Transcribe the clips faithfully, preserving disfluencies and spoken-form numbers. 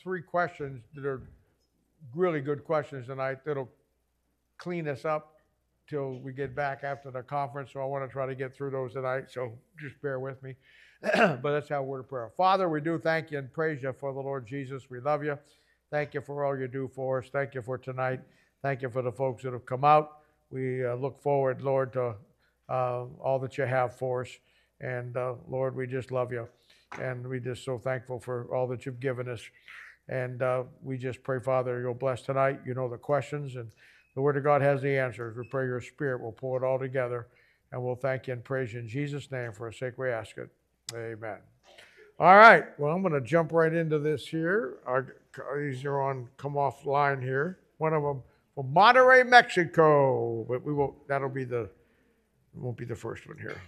three questions that are really good questions tonight that'll clean us up till we get back after the conference. So I want to try to get through those tonight. So just bear with me. But that's how word of prayer. Father, we do thank you and praise you for the Lord Jesus. We love you. Thank you for all you do for us. Thank you for tonight. Thank you for the folks that have come out. We uh, look forward, Lord, to uh, all that you have for us. And uh, Lord, we just love you. And we just so thankful for all that you've given us. And uh, we just pray, Father, you'll bless tonight. You know the questions, and the Word of God has the answers. We pray your Spirit will pull it all together, and we'll thank you and praise you in Jesus' name. For our sake, we ask it. Amen. All right. Well, I'm going to jump right into this here. Our, these are on come off line here. One of them from Monterrey, Mexico, but we will. That'll be the. Won't be the first one here.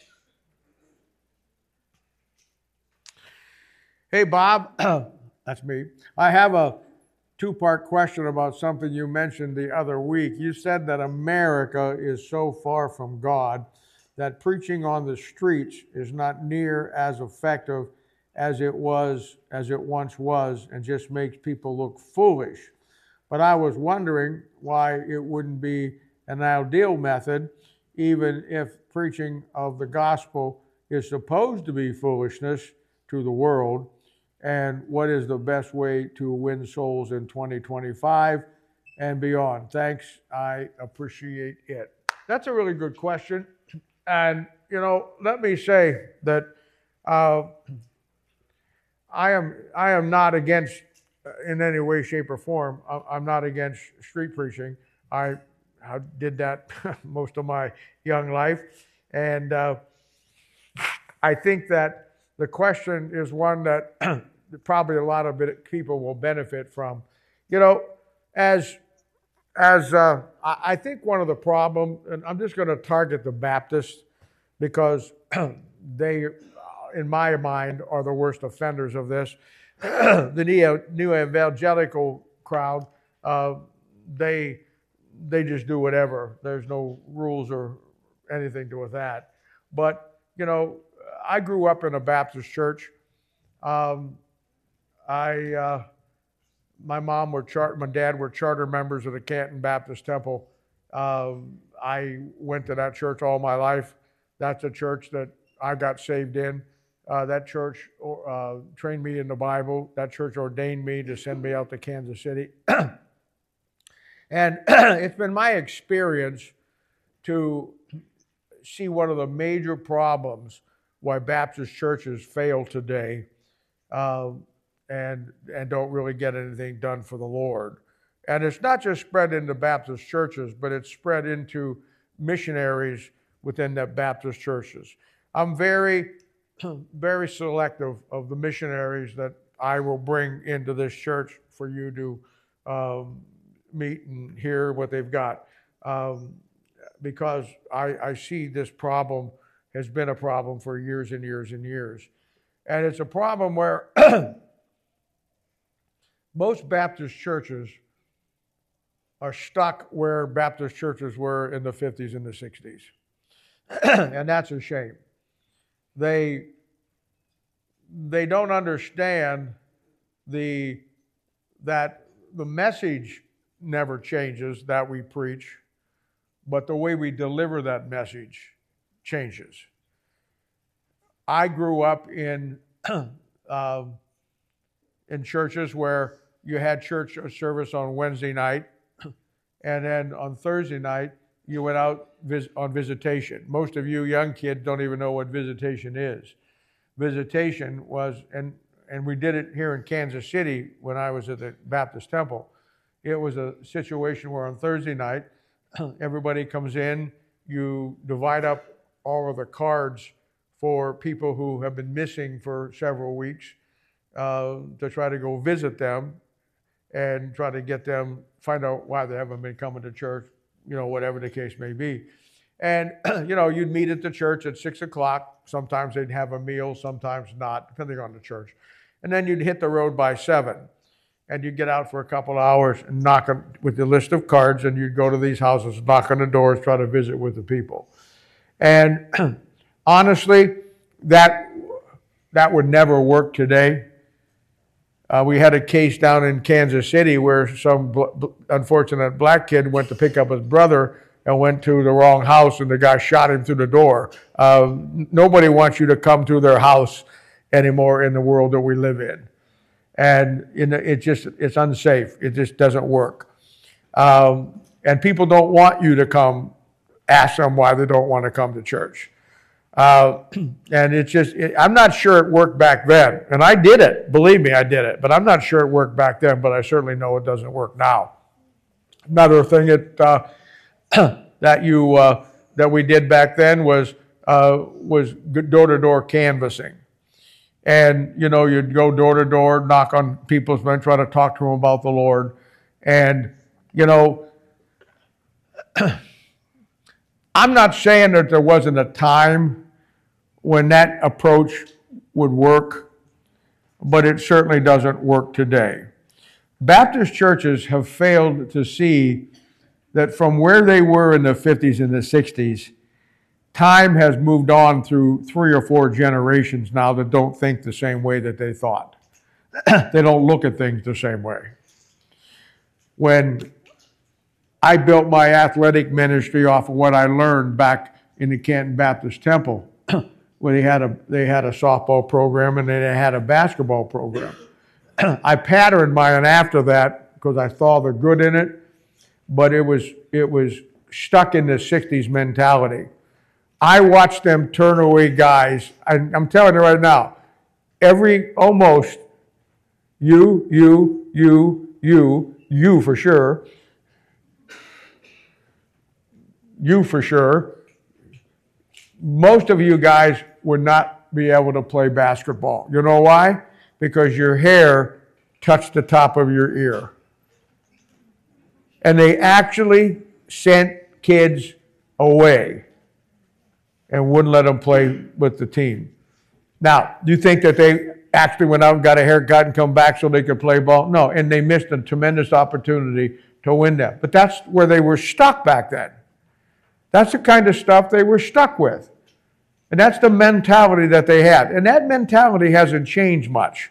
Hey, Bob. That's me. I have a two-part question about something you mentioned the other week. You said that America is so far from God that preaching on the streets is not near as effective as it was, as it once was, and just makes people look foolish. But I was wondering why it wouldn't be an ideal method, even if preaching of the gospel is supposed to be foolishness to the world. And what is the best way to win souls in twenty twenty-five and beyond? Thanks. I appreciate it. That's a really good question. And, you know, let me say that uh, I am I am not against, in any way, shape, or form, I'm not against street preaching. I, I did that most of my young life. And uh, I think that the question is one that probably a lot of people will benefit from. You know, as as uh, I think one of the problems, and I'm just going to target the Baptists because they, in my mind, are the worst offenders of this. The neo, new evangelical crowd, uh, they they just do whatever. There's no rules or anything to do with that. But you know, I grew up in a Baptist church. Um, I, uh, my mom were chart, my dad were charter members of the Canton Baptist Temple. Um, I went to that church all my life. That's a church that I got saved in. Uh, that church uh, trained me in the Bible. That church ordained me to send me out to Kansas City. And it's been my experience to see one of the major problems why Baptist churches fail today uh, and, and don't really get anything done for the Lord. And it's not just spread into Baptist churches, but it's spread into missionaries within the Baptist churches. I'm very, very selective of the missionaries that I will bring into this church for you to um, meet and hear what they've got. Um, because I, I see this problem has been a problem for years and years and years. And it's a problem where most Baptist churches are stuck where Baptist churches were in the fifties and the sixties. And that's a shame. They, they don't understand the, that the message never changes that we preach, but the way we deliver that message changes. I grew up in uh, in churches where you had church service on Wednesday night, and then on Thursday night you went out vis- on visitation. Most of you young kids don't even know what visitation is. Visitation was, and and we did it here in Kansas City when I was at the Baptist Temple. It was a situation where on Thursday night everybody comes in, you divide up all of the cards for people who have been missing for several weeks uh, to try to go visit them and try to get them, find out why they haven't been coming to church, you know, whatever the case may be. And, you know, you'd meet at the church at six o'clock. Sometimes they'd have a meal, sometimes not, depending on the church. And then you'd hit the road by seven. And you'd get out for a couple of hours and knock on, with the list of cards, and you'd go to these houses, knock on the doors, try to visit with the people. And honestly, that that would never work today. Uh, we had a case down in Kansas City where some bl- unfortunate black kid went to pick up his brother and went to the wrong house, and the guy shot him through the door. Uh, nobody wants you to come to their house anymore in the world that we live in. And in the, it just, it's unsafe. It just doesn't work. Um, and people don't want you to come ask them why they don't want to come to church. Uh, and it's just, it, I'm not sure it worked back then. And I did it. Believe me, I did it. But I'm not sure it worked back then, but I certainly know it doesn't work now. Another thing that, uh, that, you, uh, that we did back then was, uh, was door-to-door canvassing. And, you know, you'd go door to door, knock on people's men, try to talk to them about the Lord. And, you know, I'm not saying that there wasn't a time when that approach would work, but it certainly doesn't work today. Baptist churches have failed to see that from where they were in the fifties and the sixties, time has moved on through three or four generations now that don't think the same way that they thought. They don't look at things the same way. When I built my athletic ministry off of what I learned back in the Canton Baptist Temple, where they had a they had a softball program and then they had a basketball program. I patterned mine after that because I saw the good in it, but it was it was stuck in the sixties mentality. I watched them turn away guys. I, I'm telling you right now, every almost you, you, you, you, you for sure, you for sure. Most of you guys would not be able to play basketball. You know why? Because your hair touched the top of your ear. And they actually sent kids away and wouldn't let them play with the team. Now, do you think that they actually went out and got a haircut and come back so they could play ball? No, and they missed a tremendous opportunity to win that. But that's where they were stuck back then. That's the kind of stuff they were stuck with. And that's the mentality that they had. And that mentality hasn't changed much.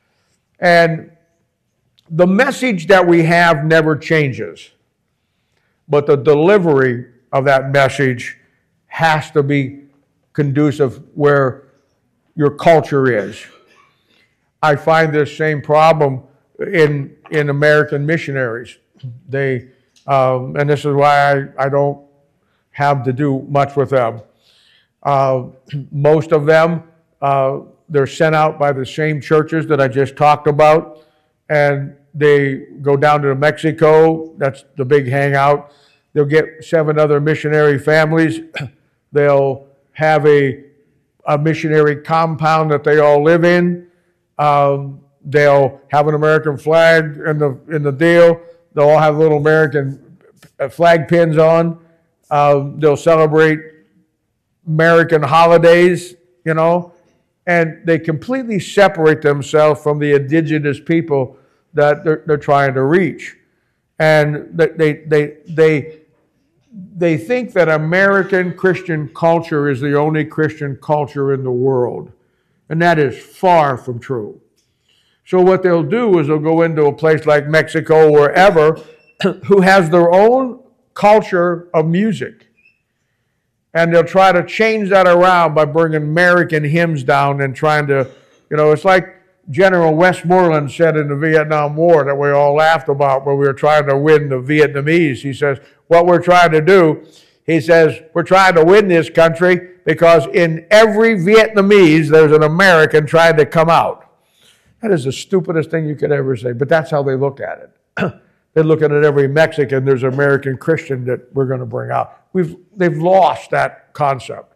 And the message that we have never changes. But the delivery of that message has to be conducive where your culture is. I find this same problem in, in American missionaries. They, um, and this is why I, I don't have to do much with them. Uh, most of them, uh, they're sent out by the same churches that I just talked about, and they go down to Mexico. That's the big hangout. They'll get seven other missionary families. They'll have a, a missionary compound that they all live in. Um, they'll have an American flag in the in the deal. They'll all have little American flag pins on. Uh, they'll celebrate American holidays, you know, and they completely separate themselves from the indigenous people that they're, they're trying to reach. And they, they, they, they, they think that American Christian culture is the only Christian culture in the world. And that is far from true. So what they'll do is they'll go into a place like Mexico or wherever who has their own culture of music. And they'll try to change that around by bringing American hymns down and trying to, you know, it's like General Westmoreland said in the Vietnam War that we all laughed about when we were trying to win the Vietnamese. He says, what we're trying to do, he says, we're trying to win this country because in every Vietnamese, there's an American trying to come out. That is the stupidest thing you could ever say, but that's how they look at it. They look at it every Mexican, there's an American Christian that we're going to bring out. We've, they've lost that concept.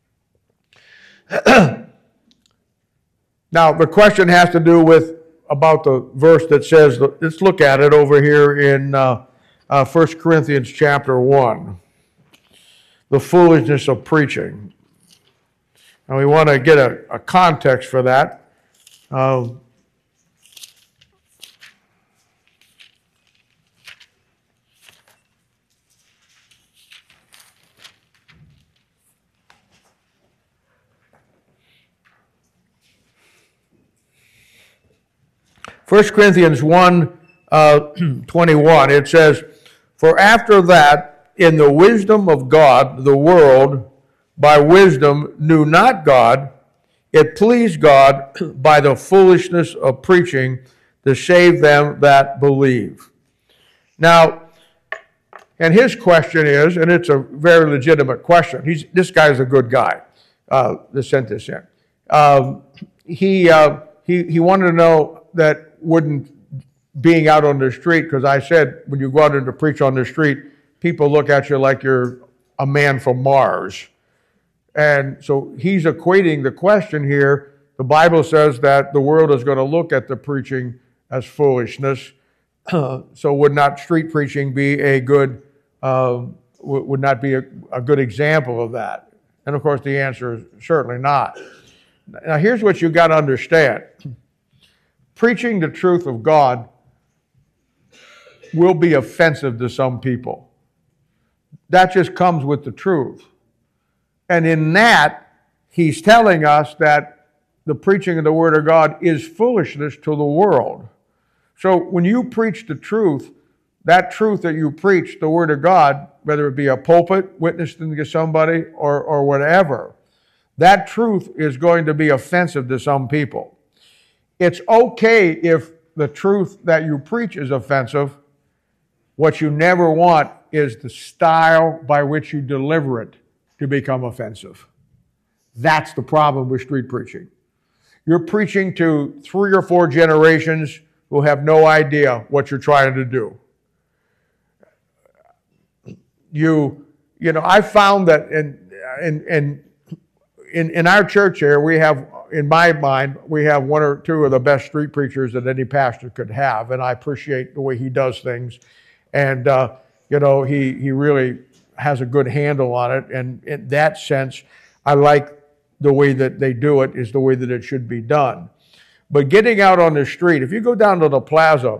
Now, the question has to do with about the verse that says, let's look at it over here in uh, uh, First Corinthians chapter one. The foolishness of preaching. And we want to get a, a context for that. Uh, First Corinthians one, uh, twenty-one, it says, "For after that, in the wisdom of God, the world by wisdom knew not God. It pleased God by the foolishness of preaching to save them that believe." Now, and his question is, and it's a very legitimate question. He's this guy's a good guy uh, that sent this in. Um, he uh, he he wanted to know that wouldn't being out on the street, because I said when you go out and to preach on the street, people look at you like you're a man from Mars. And so he's equating the question here. The Bible says that the world is going to look at the preaching as foolishness. So would not street preaching be a good, uh, would not be a, a good example of that? And of course the answer is certainly not. Now here's what you got to understand. Preaching the truth of God will be offensive to some people. That just comes with the truth. And in that, he's telling us that the preaching of the Word of God is foolishness to the world. So when you preach the truth, that truth that you preach, the Word of God, whether it be a pulpit, witnessing to somebody, or, or whatever, that truth is going to be offensive to some people. It's okay if the truth that you preach is offensive. What you never want is the style by which you deliver it to become offensive. That's the problem with street preaching. You're preaching to three or four generations who have no idea what you're trying to do. You, you know, I found that in, in, in, in, in our church here, we have, in my mind, we have one or two of the best street preachers that any pastor could have, and I appreciate the way he does things. And, uh, you know, he, he really has a good handle on it. And in that sense, I like the way that they do it is the way that it should be done. But getting out on the street, if you go down to the plaza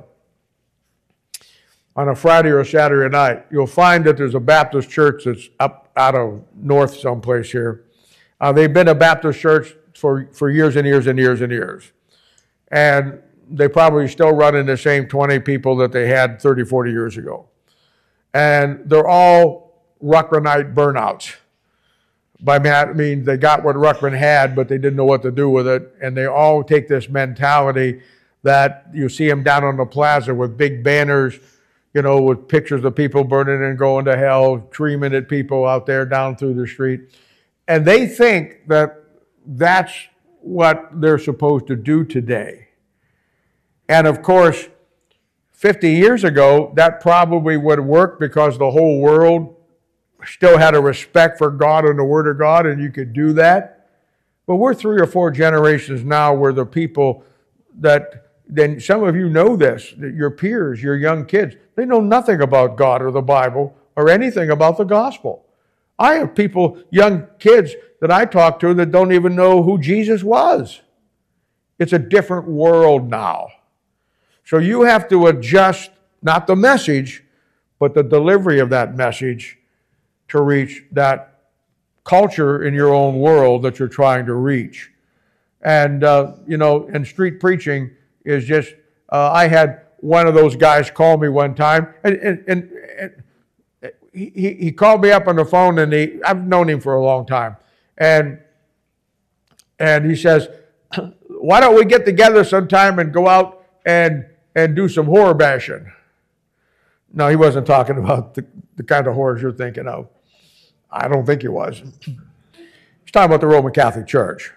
on a Friday or a Saturday night, you'll find that there's a Baptist church that's up out of north someplace here. Uh, they've been a Baptist church for, for years and years and years and years. And they probably still run in the same twenty people that they had thirty, forty years ago. And they're all Ruckmanite burnouts. By that, I mean they got what Ruckman had, but they didn't know what to do with it. And they all take this mentality that you see them down on the plaza with big banners, you know, with pictures of people burning and going to hell, screaming at people out there down through the street. And they think that that's what they're supposed to do today. And of course, fifty years ago, that probably would work because the whole world still had a respect for God and the Word of God, and you could do that. But we're three or four generations now where the people that, then some of you know this, your peers, your young kids, they know nothing about God or the Bible or anything about the gospel. I have people, young kids that I talk to that don't even know who Jesus was. It's a different world now. So you have to adjust, not the message, but the delivery of that message to reach that culture in your own world that you're trying to reach. And, uh, you know, and street preaching is just, uh, I had one of those guys call me one time, and, and, and, and he, he called me up on the phone, and he, I've known him for a long time. And, and he says, why don't we get together sometime and go out and and do some horror bashing? No, he wasn't talking about the, the kind of horrors you're thinking of. I don't think he was. He's talking about the Roman Catholic Church.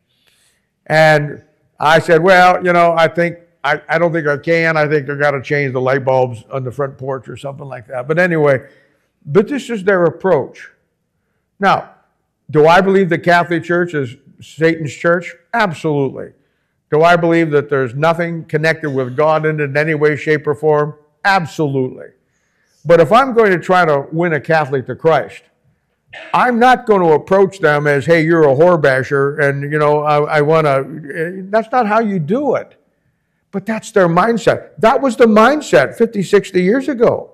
And I said, well, you know, I think, I, I don't think I can. I think I got to change the light bulbs on the front porch or something like that. But anyway, but this is their approach. Now, do I believe the Catholic Church is Satan's church? Absolutely. Do I believe that there's nothing connected with God in it in any way, shape, or form? Absolutely. But if I'm going to try to win a Catholic to Christ, I'm not going to approach them as, hey, you're a whore basher, and, you know, I, I want to... That's not how you do it. But that's their mindset. That was the mindset fifty, sixty years ago.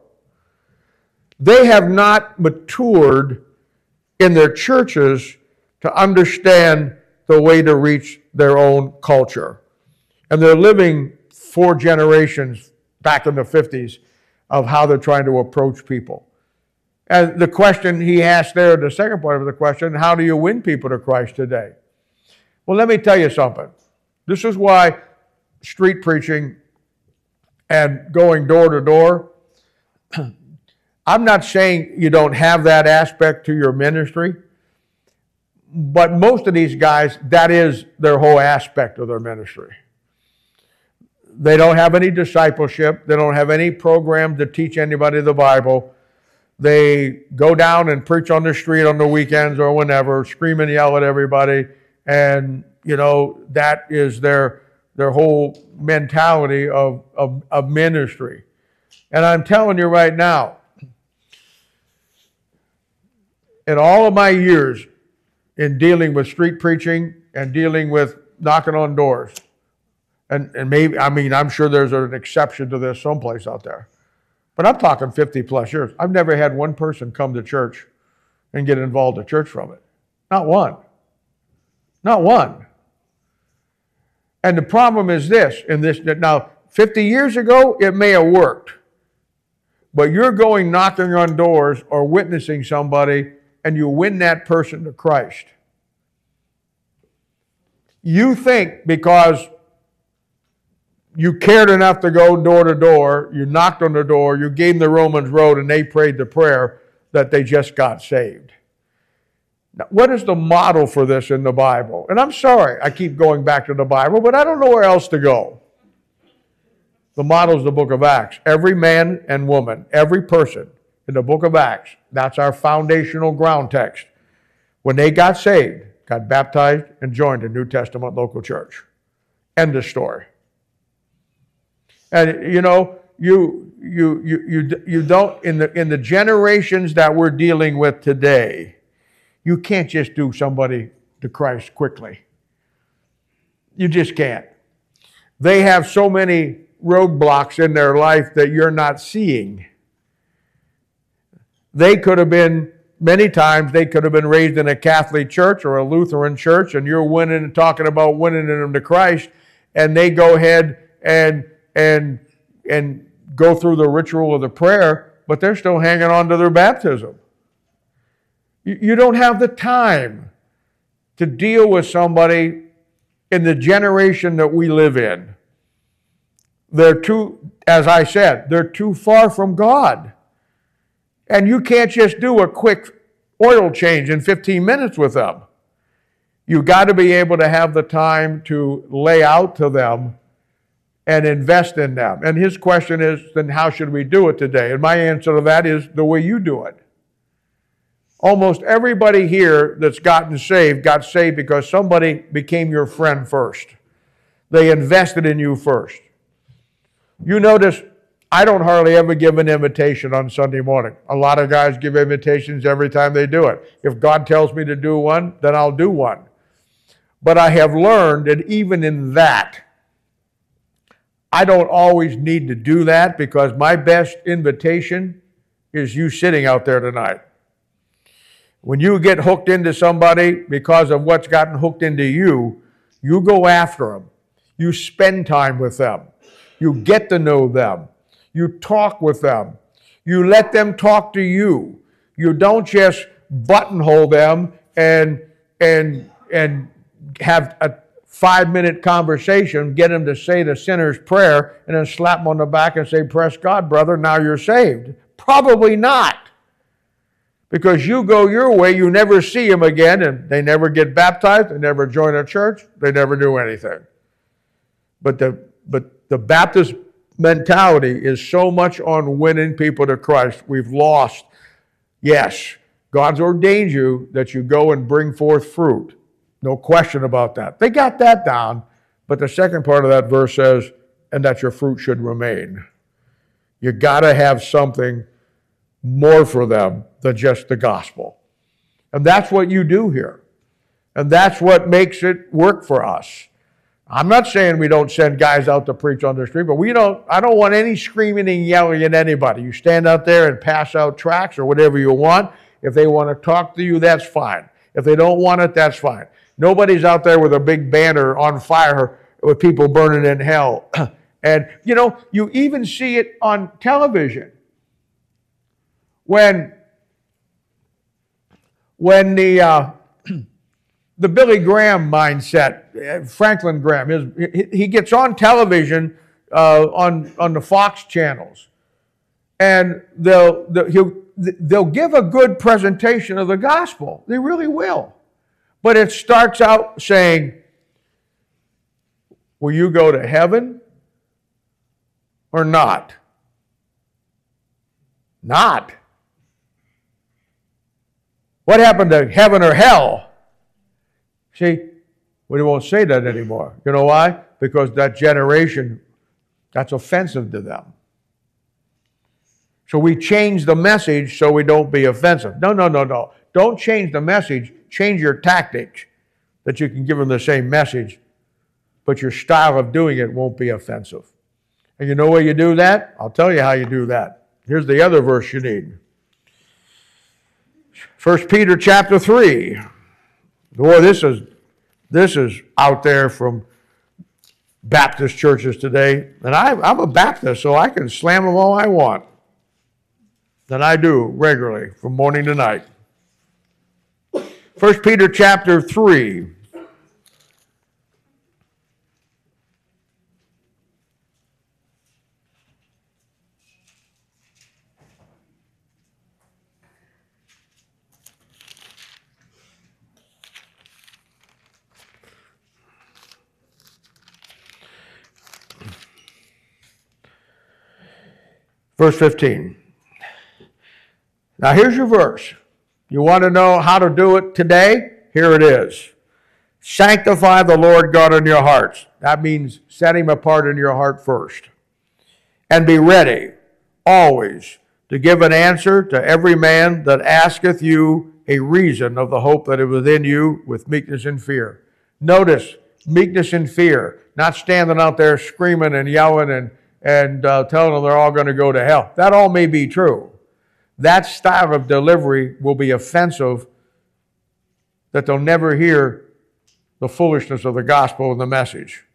They have not matured in their churches to understand the way to reach their own culture. And they're living four generations back in the fifties of how they're trying to approach people. And the question he asked there, the second part of the question, how do you win people to Christ today? Well, let me tell you something. This is why street preaching and going door to door, I'm not saying you don't have that aspect to your ministry, but most of these guys, that is their whole aspect of their ministry. They don't have any discipleship. They don't have any program to teach anybody the Bible. They go down and preach on the street on the weekends or whenever, scream and yell at everybody, and you know that is their their whole mentality of, of, of ministry. And I'm telling you right now, in all of my years in dealing with street preaching and dealing with knocking on doors, and, and maybe, I mean, I'm sure there's an exception to this someplace out there, but I'm talking fifty plus years. I've never had one person come to church and get involved in church from it. Not one. Not one. And the problem is this, in this, now, fifty years ago, it may have worked. But you're going knocking on doors or witnessing somebody and you win that person to Christ. You think because you cared enough to go door to door, you knocked on the door, you gave them the Romans road and they prayed the prayer, that they just got saved. Now, what is the model for this in the Bible? And I'm sorry, I keep going back to the Bible, but I don't know where else to go. The model is the book of Acts. Every man and woman, every person in the book of Acts, that's our foundational ground text. When they got saved, got baptized, and joined a New Testament local church. End of story. And you know, you you you you you don't in the in the generations that we're dealing with today, you can't just do somebody to Christ quickly. You just can't. They have so many roadblocks in their life that you're not seeing. They could have been, many times, they could have been raised in a Catholic church or a Lutheran church, and you're winning and talking about winning them to Christ, and they go ahead and and and go through the ritual of the prayer, but they're still hanging on to their baptism. You don't have the time to deal with somebody in the generation that we live in. They're too, as I said, they're too far from God. And you can't just do a quick oil change in fifteen minutes with them. You've got to be able to have the time to lay out to them and invest in them. And his question is, then how should we do it today? And my answer to that is the way you do it. Almost everybody here that's gotten saved got saved because somebody became your friend first. They invested in you first. You notice I don't hardly ever give an invitation on Sunday morning. A lot of guys give invitations every time they do it. If God tells me to do one, then I'll do one. But I have learned that even in that, I don't always need to do that because my best invitation is you sitting out there tonight. When you get hooked into somebody because of what's gotten hooked into you, you go after them. You spend time with them. You get to know them. You talk with them. You let them talk to you. You don't just buttonhole them and, and, and have a five-minute conversation, get them to say the sinner's prayer, and then slap them on the back and say, "Press God, brother, now you're saved." Probably not. Because you go your way, you never see them again, and they never get baptized, they never join a church, they never do anything. But the, but the Baptist mentality is so much on winning people to Christ. We've lost. Yes, God's ordained you that you go and bring forth fruit. No question about that. They got that down, but the second part of that verse says, and that your fruit should remain. You got to have something more for them than just the gospel. And that's what you do here. And that's what makes it work for us. I'm not saying we don't send guys out to preach on the street, but we don't, I don't want any screaming and yelling at anybody. You stand out there and pass out tracts or whatever you want. If they want to talk to you, that's fine. If they don't want it, that's fine. Nobody's out there with a big banner on fire with people burning in hell And, you know, you even see it on television. When, when the, uh, the Billy Graham mindset, Franklin Graham, his, he gets on television uh, on, on the Fox channels. And they'll, they'll, he'll, they'll give a good presentation of the gospel. They really will. But it starts out saying, will you go to heaven or not? Not. What happened to heaven or hell? See, we won't say that anymore. You know why? Because that generation, that's offensive to them. So we change the message so we don't be offensive. No, no, no, no. Don't change the message. Change your tactics that you can give them the same message, but your style of doing it won't be offensive. And you know where you do that? I'll tell you how you do that. Here's the other verse you need. First Peter chapter three. Boy, this is, this is out there from Baptist churches today. And I, I'm a Baptist, so I can slam them all I want. And I do regularly from morning to night. First Peter chapter three. Verse fifteen. Now here's your verse. You want to know how to do it today? Here it is. Sanctify the Lord God in your hearts. That means set him apart in your heart first. And be ready always to give an answer to every man that asketh you a reason of the hope that is within you with meekness and fear. Notice, meekness and fear. Not standing out there screaming and yelling and, and uh, telling them they're all going to go to hell. That all may be true. That style of delivery will be offensive, that they'll never hear the foolishness of the gospel and the message.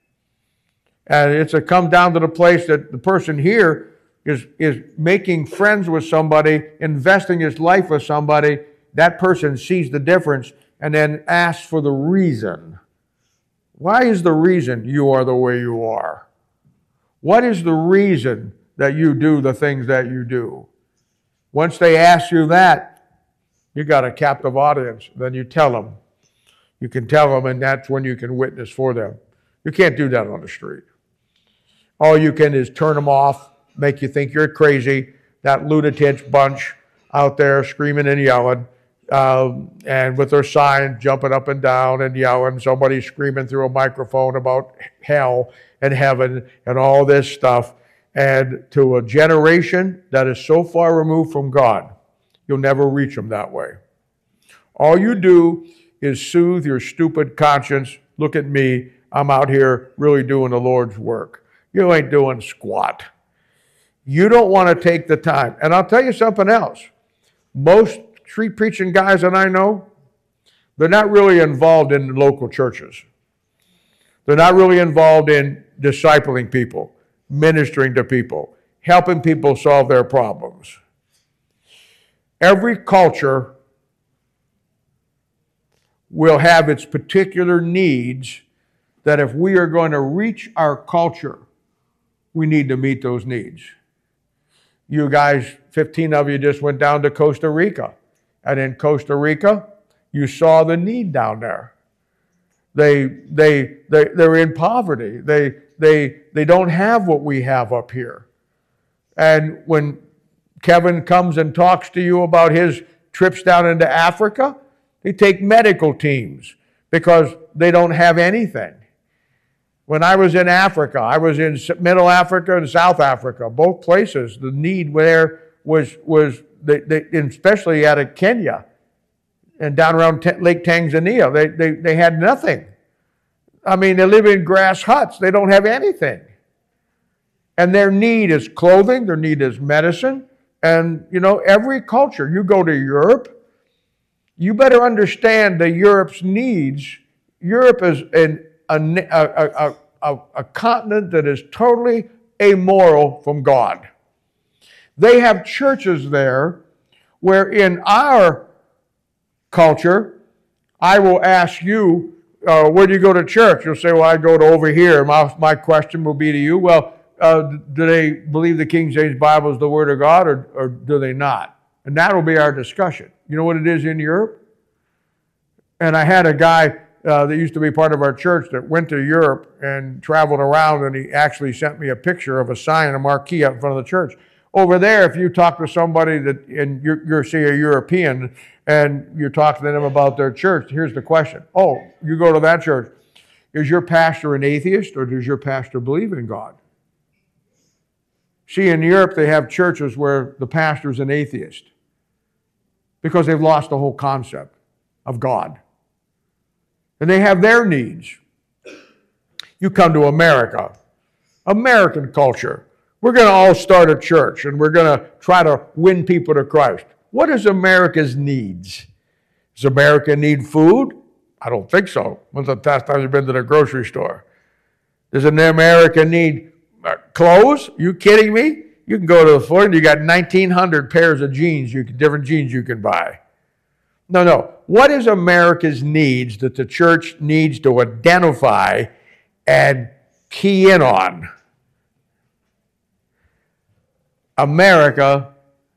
And it's a come down to the place that the person here is, is making friends with somebody, investing his life with somebody. That person sees the difference and then asks for the reason. Why is the reason you are the way you are? What is the reason that you do the things that you do? Once they ask you that, you got a captive audience. Then you tell them. You can tell them, and that's when you can witness for them. You can't do that on the street. All you can is turn them off, make you think you're crazy, that lunatic bunch out there screaming and yelling, um, and with their sign jumping up and down and yelling, somebody screaming through a microphone about hell and heaven and all this stuff. And to a generation that is so far removed from God, you'll never reach them that way. All you do is soothe your stupid conscience. Look at me. I'm out here really doing the Lord's work. You ain't doing squat. You don't want to take the time. And I'll tell you something else. Most street preaching guys that I know, they're not really involved in local churches. They're not really involved in discipling people, ministering to people, helping people solve their problems. Every culture will have its particular needs that if we are going to reach our culture, we need to meet those needs. You guys, fifteen of you just went down to Costa Rica. And in Costa Rica, you saw the need down there. They, they, they, they're in poverty. They, they, they don't have what we have up here. And when Kevin comes and talks to you about his trips down into Africa, they take medical teams because they don't have anything. When I was in Africa, I was in Middle Africa and South Africa, both places. The need there was, was they, they, especially out of Kenya and down around Lake Tanzania, they, they, they had nothing. I mean, they live in grass huts. They don't have anything. And their need is clothing, their need is medicine. And, you know, every culture, you go to Europe, you better understand that Europe's needs. Europe is an, a, a, a, a, a continent that is totally amoral from God. They have churches there where in our culture, I will ask you, uh, where do you go to church? You'll say, well, I go to over here. My, my question will be to you, well, uh, do they believe the King James Bible is the Word of God, or, or do they not? And that will be our discussion. You know what it is in Europe? And I had a guy uh, that used to be part of our church that went to Europe and traveled around, and he actually sent me a picture of a sign, a marquee out in front of the church. Over there, if you talk to somebody that, and you're, you're say a European, and you talk to them about their church, here's the question. Oh, you go to that church. Is your pastor an atheist, or does your pastor believe in God? See, in Europe, they have churches where the pastor's an atheist because they've lost the whole concept of God. And they have their needs. You come to America, American culture. We're going to all start a church, and we're going to try to win people to Christ. What is America's needs? Does America need food? I don't think so. When's the last time you've been to the grocery store? Does America need clothes? Are you kidding me? You can go to the floor and you got nineteen hundred pairs of jeans, you can, different jeans you can buy. No, no. What is America's needs that the church needs to identify and key in on? America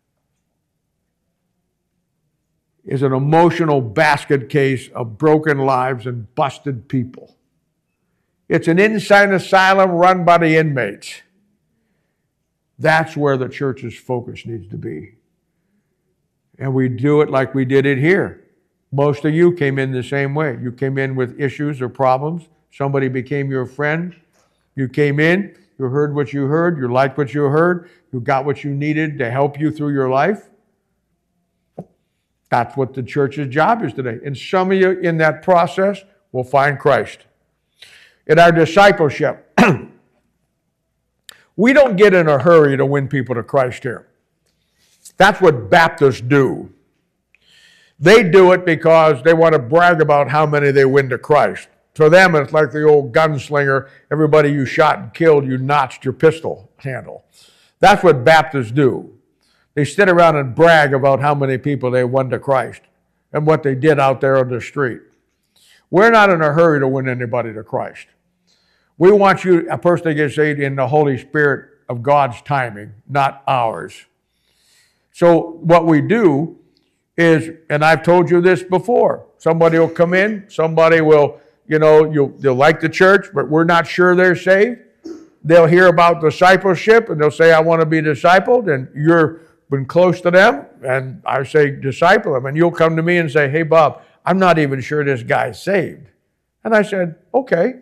is an emotional basket case of broken lives and busted people. It's an insane asylum run by the inmates. That's where the church's focus needs to be. And we do it like we did it here. Most of you came in the same way. You came in with issues or problems. Somebody became your friend. You came in, you heard what you heard, you liked what you heard, you got what you needed to help you through your life. That's what the church's job is today. And some of you in that process will find Christ. In our discipleship, we don't get in a hurry to win people to Christ here. That's what Baptists do. They do it because they want to brag about how many they win to Christ. For them, it's like the old gunslinger. Everybody you shot and killed, you notched your pistol handle. That's what Baptists do. They sit around and brag about how many people they won to Christ and what they did out there on the street. We're not in a hurry to win anybody to Christ. We want you, a person to get saved in the Holy Spirit of God's timing, not ours. So what we do is, and I've told you this before, somebody will come in, somebody will, you know, you'll, they'll like the church, but we're not sure they're saved. They'll hear about discipleship, and they'll say, I want to be discipled, and you're been close to them, and I say, disciple them, and you'll come to me and say, hey, Bob, I'm not even sure this guy's saved. And I said, okay.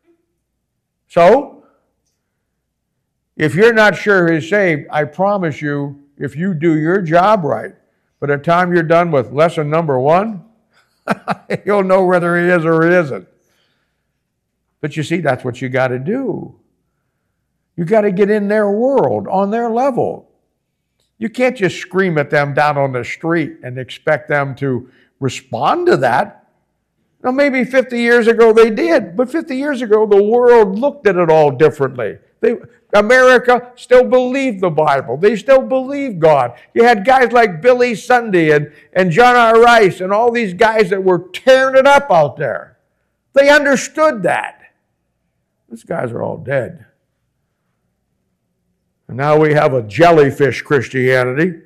So, if you're not sure he's saved, I promise you, if you do your job right, by the time you're done with lesson number one, you'll know whether he is or he isn't. But you see, that's what you got to do. You got to get in their world, on their level. You can't just scream at them down on the street and expect them to respond to that. Now, maybe fifty years ago they did, but fifty years ago the world looked at it all differently. They, America still believed the Bible. They still believed God. You had guys like Billy Sunday and, and John R. Rice and all these guys that were tearing it up out there. They understood that. These guys are all dead. And now we have a jellyfish Christianity.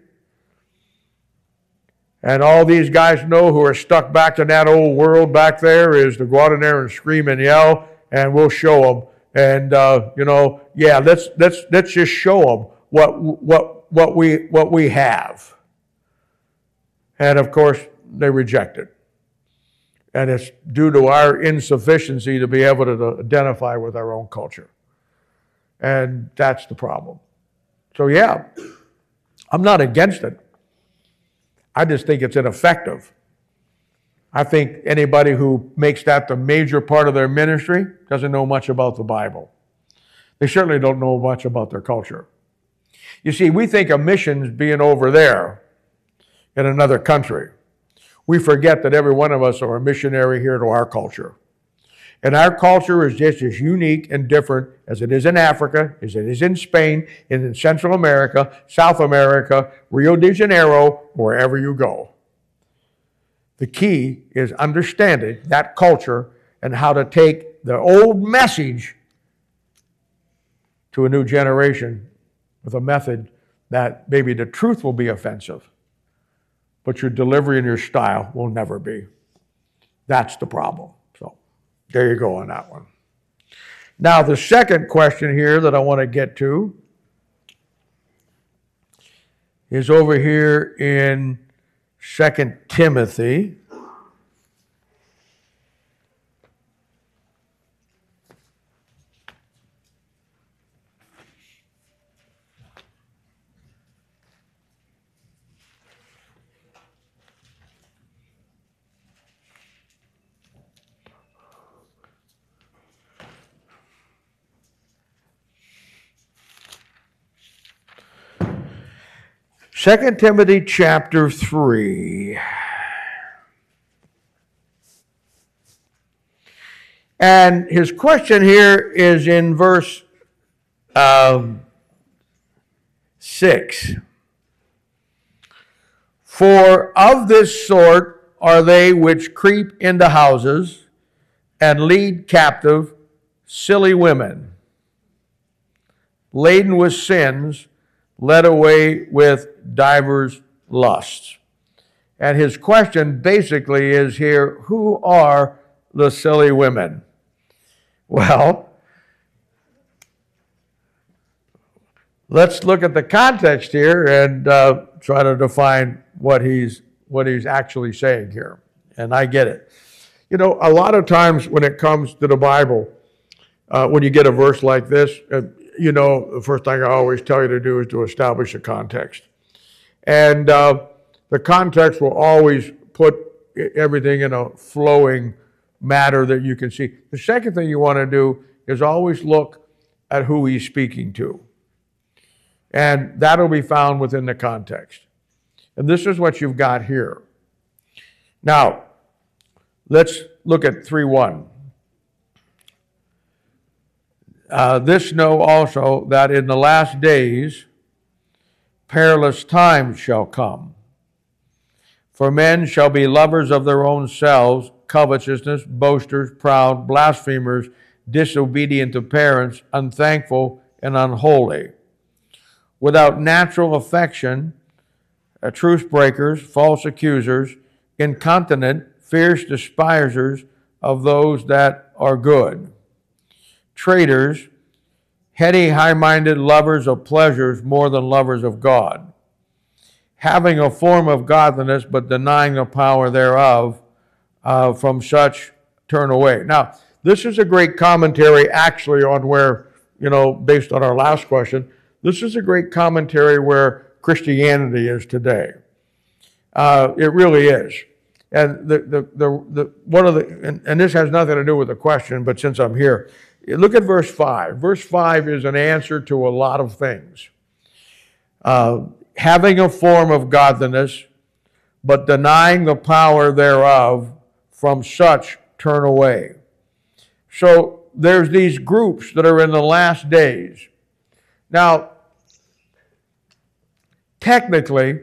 And all these guys know who are stuck back in that old world back there is to go out in there and scream and yell, and we'll show them. And, uh, you know, yeah, let's, let's, let's just show them what, what, what, we, what we have. And, of course, they reject it. And it's due to our insufficiency to be able to identify with our own culture. And that's the problem. So, yeah, I'm not against it. I just think it's ineffective. I think anybody who makes that the major part of their ministry doesn't know much about the Bible. They certainly don't know much about their culture. You see, we think of missions being over there in another country. We forget that every one of us are a missionary here to our culture. And our culture is just as unique and different as it is in Africa, as it is in Spain, and in Central America, South America, Rio de Janeiro, wherever you go. The key is understanding that culture and how to take the old message to a new generation with a method that maybe the truth will be offensive, but your delivery and your style will never be. That's the problem. So there you go on that one. Now, the second question here that I want to get to is over here in Second Timothy. Second Timothy chapter three. And his question here is in verse um, six. For of this sort are they which creep into houses and lead captive silly women, laden with sins, led away with divers lusts. And his question basically is here, who are the silly women? Well, let's look at the context here and uh, try to define what he's what he's actually saying here. And I get it. You know, a lot of times when it comes to the Bible, uh, when you get a verse like this, uh, you know, the first thing I always tell you to do is to establish a context. And uh, the context will always put everything in a flowing matter that you can see. The second thing you want to do is always look at who he's speaking to. And that'll be found within the context. And this is what you've got here. Now, let's look at three one. Uh, this know also that in the last days perilous times shall come. For men shall be lovers of their own selves, covetousness, boasters, proud, blasphemers, disobedient to parents, unthankful, and unholy, without natural affection, uh, truce breakers, false accusers, incontinent, fierce despisers of those that are good, traitors, heady, high-minded, lovers of pleasures more than lovers of God, having a form of godliness but denying the power thereof, uh, from such turn away. Now, this is a great commentary actually on where, you know, based on our last question, this is a great commentary where Christianity is today. Uh, it really is. And the, the, the, the one of the, and, and this has nothing to do with the question, but since I'm here, look at verse five. Verse five is an answer to a lot of things. Uh, having a form of godliness, but denying the power thereof, from such turn away. So there's these groups that are in the last days. Now, technically,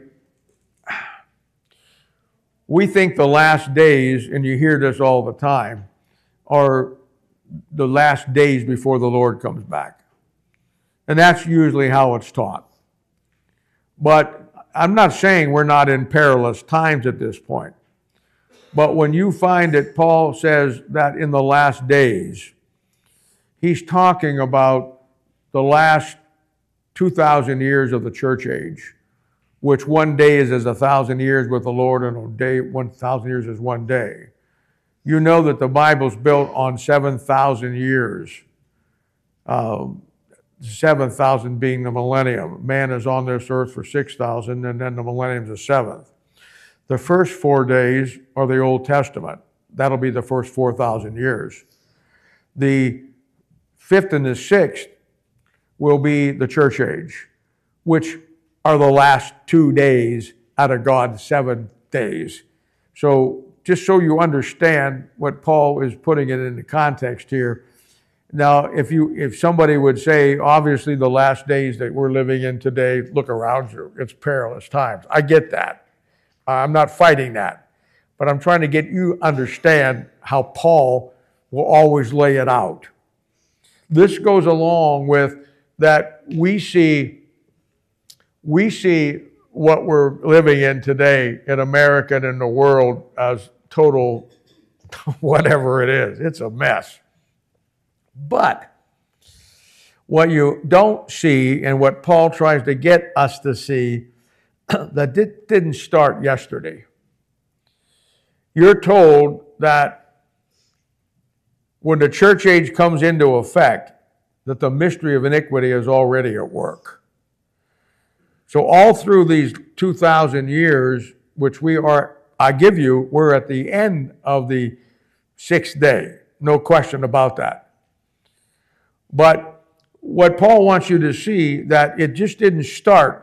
we think the last days, and you hear this all the time, are the last days before the Lord comes back. And that's usually how it's taught. But I'm not saying we're not in perilous times at this point. But when you find that Paul says that in the last days, he's talking about the last two thousand years of the church age, which one day is as a thousand years with the Lord, and a day, one thousand years is one day. You know that the Bible's built on seven thousand years, um, seven thousand being the millennium. Man is on this earth for six thousand, and then the millennium's the seventh. The first four days are the Old Testament. That'll be the first four thousand years. The fifth and the sixth will be the church age, which are the last two days out of God's seven days. So just so you understand what Paul is putting it into context here. Now, if you if somebody would say, obviously the last days that we're living in today, look around you, it's perilous times. I get that. I'm not fighting that. But I'm trying to get you to understand how Paul will always lay it out. This goes along with that we see, we see what we're living in today in America and in the world as total whatever it is. It's a mess. But what you don't see, and what Paul tries to get us to see, that didn't start yesterday. You're told that when the church age comes into effect, that the mystery of iniquity is already at work. So all through these two thousand years, which we are, I give you, we're at the end of the sixth day. No question about that. But what Paul wants you to see, that it just didn't start.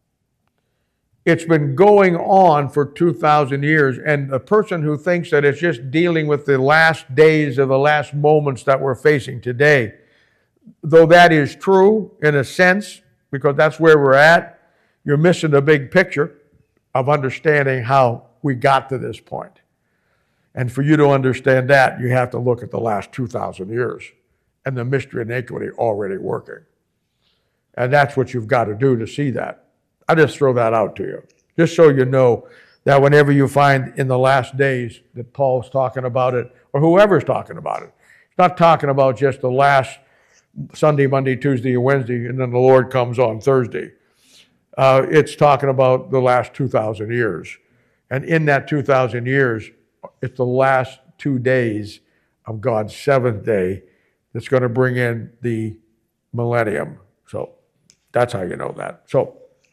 It's been going on for two thousand years, and the person who thinks that it's just dealing with the last days or the last moments that we're facing today, though that is true in a sense, because that's where we're at, you're missing the big picture of understanding how we got to this point. And for you to understand that, you have to look at the last two thousand years and the mystery of iniquity already working. And that's what you've got to do to see that. I just throw that out to you, just so you know that whenever you find in the last days that Paul's talking about it, or whoever's talking about it, it's not talking about just the last Sunday, Monday, Tuesday, and Wednesday, and then the Lord comes on Thursday. Uh, it's talking about the last two thousand years. And in that two thousand years, it's the last two days of God's seventh day that's going to bring in the millennium. So that's how you know that. So,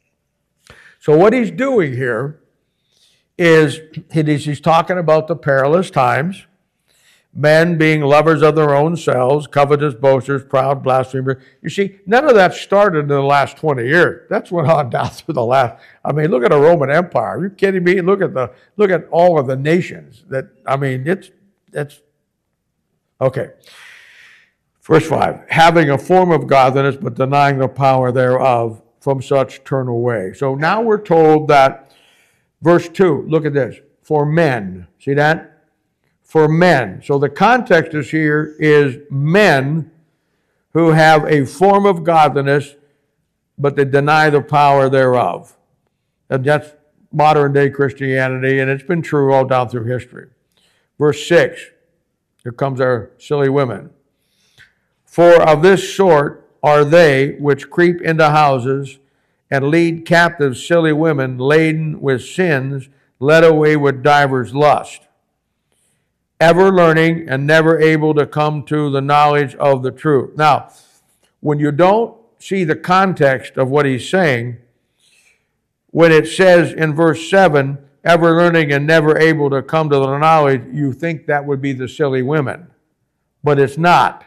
so what he's doing here is he's talking about the perilous times, men being lovers of their own selves, covetous, boasters, proud, blasphemers. You see, none of that started in the last twenty years. That's went on down through the last. I mean, look at the Roman Empire. Are you kidding me? Look at the look at all of the nations. That I mean, it's it's okay. Verse five: having a form of godliness, but denying the power thereof, from such turn away. So now we're told that. Verse two. Look at this. For men. See that? For men. So the context is here is men who have a form of godliness, but they deny the power thereof. And that's modern day Christianity, and it's been true all down through history. Verse six. Here comes our silly women. For of this sort are they which creep into houses and lead captive silly women laden with sins, led away with divers lusts, ever learning and never able to come to the knowledge of the truth. Now, when you don't see the context of what he's saying, when it says in verse seven, ever learning and never able to come to the knowledge, you think that would be the silly women. But it's not.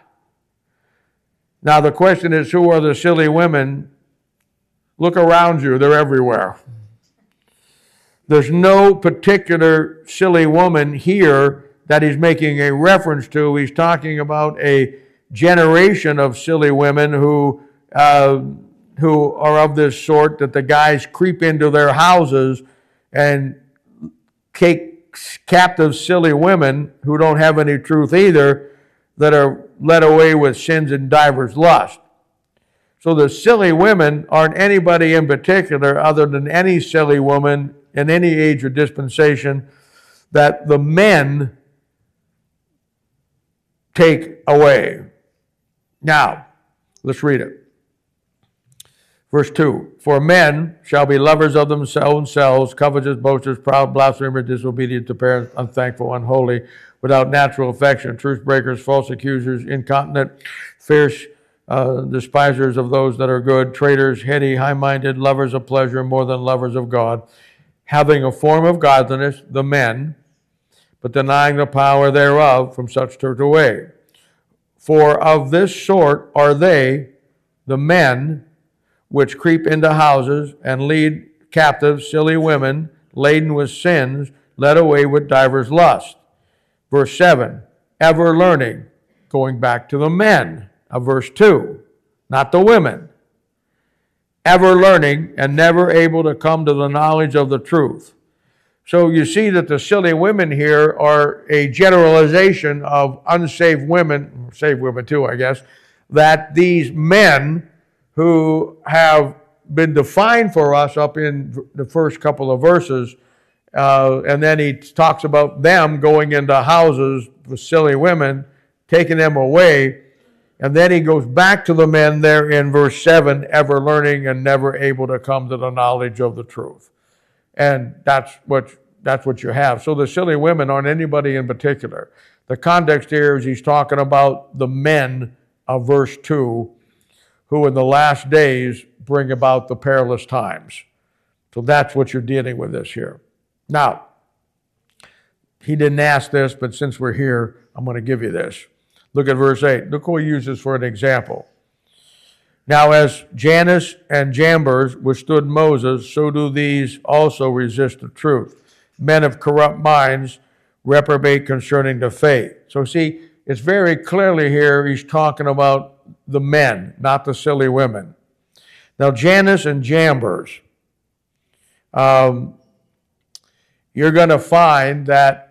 Now the question is, who are the silly women? Look around you, they're everywhere. There's no particular silly woman here that he's making a reference to. He's talking about a generation of silly women who uh, who are of this sort, that the guys creep into their houses and take captive silly women who don't have any truth either, that are led away with sins and divers lust. So the silly women aren't anybody in particular other than any silly woman in any age or dispensation that the men take away. Now, let's read it. Verse two, for men shall be lovers of themselves, covetous, boasters, proud, blasphemers, disobedient to parents, unthankful, unholy, without natural affection, truth breakers, false accusers, incontinent, fierce, uh, despisers of those that are good, traitors, heady, high-minded, lovers of pleasure more than lovers of God, having a form of godliness, the men, but denying the power thereof, from such turn away. For of this sort are they, the men, which creep into houses and lead captive silly women laden with sins, led away with divers lusts. Verse seven, ever learning, going back to the men of verse two, not the women. Ever learning and never able to come to the knowledge of the truth. So you see that the silly women here are a generalization of unsaved women, saved women too, I guess, that these men who have been defined for us up in the first couple of verses, uh, and then he talks about them going into houses with silly women, taking them away, and then he goes back to the men there in verse seven, ever learning and never able to come to the knowledge of the truth. And that's what that's what you have. So the silly women aren't anybody in particular. The context here is he's talking about the men of verse two, who in the last days bring about the perilous times. So that's what you're dealing with this here. Now, he didn't ask this, but since we're here, I'm going to give you this. Look at verse eight. Look what he uses for an example. Now, as Jannes and Jambres withstood Moses, so do these also resist the truth. Men of corrupt minds reprobate concerning the faith. So see, it's very clearly here he's talking about the men, not the silly women. Now, Jannes and Jambres, um, you're going to find that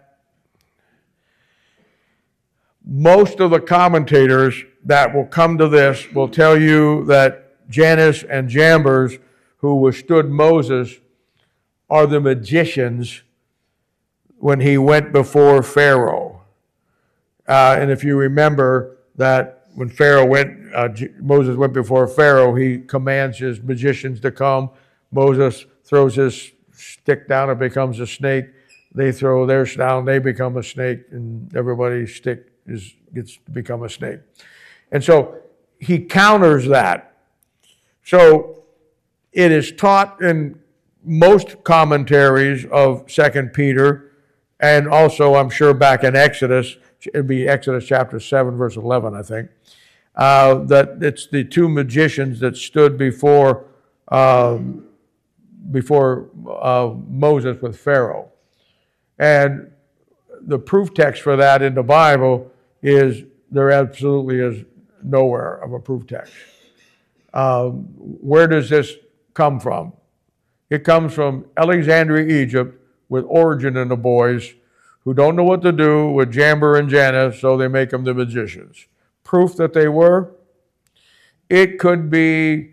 most of the commentators that will come to this will tell you that Jannes and Jambres, who withstood Moses, are the magicians when he went before Pharaoh. Uh, and if you remember that when Pharaoh went, uh, Moses went before Pharaoh, he commands his magicians to come. Moses throws his stick down, it becomes a snake. They throw theirs down, they become a snake, and everybody's stick is gets to become a snake. And so he counters that. So it is taught in most commentaries of Second Peter, and also I'm sure back in Exodus, it'd be Exodus chapter seven, verse eleven, I think, uh, that it's the two magicians that stood before um, before uh, Moses with Pharaoh. And the proof text for that in the Bible is there absolutely is nowhere of a proof text. Um, where does this come from? It comes from Alexandria, Egypt, with Origen and the boys who don't know what to do with Jambres and Jannes, so they make them the magicians. Proof that they were? It could be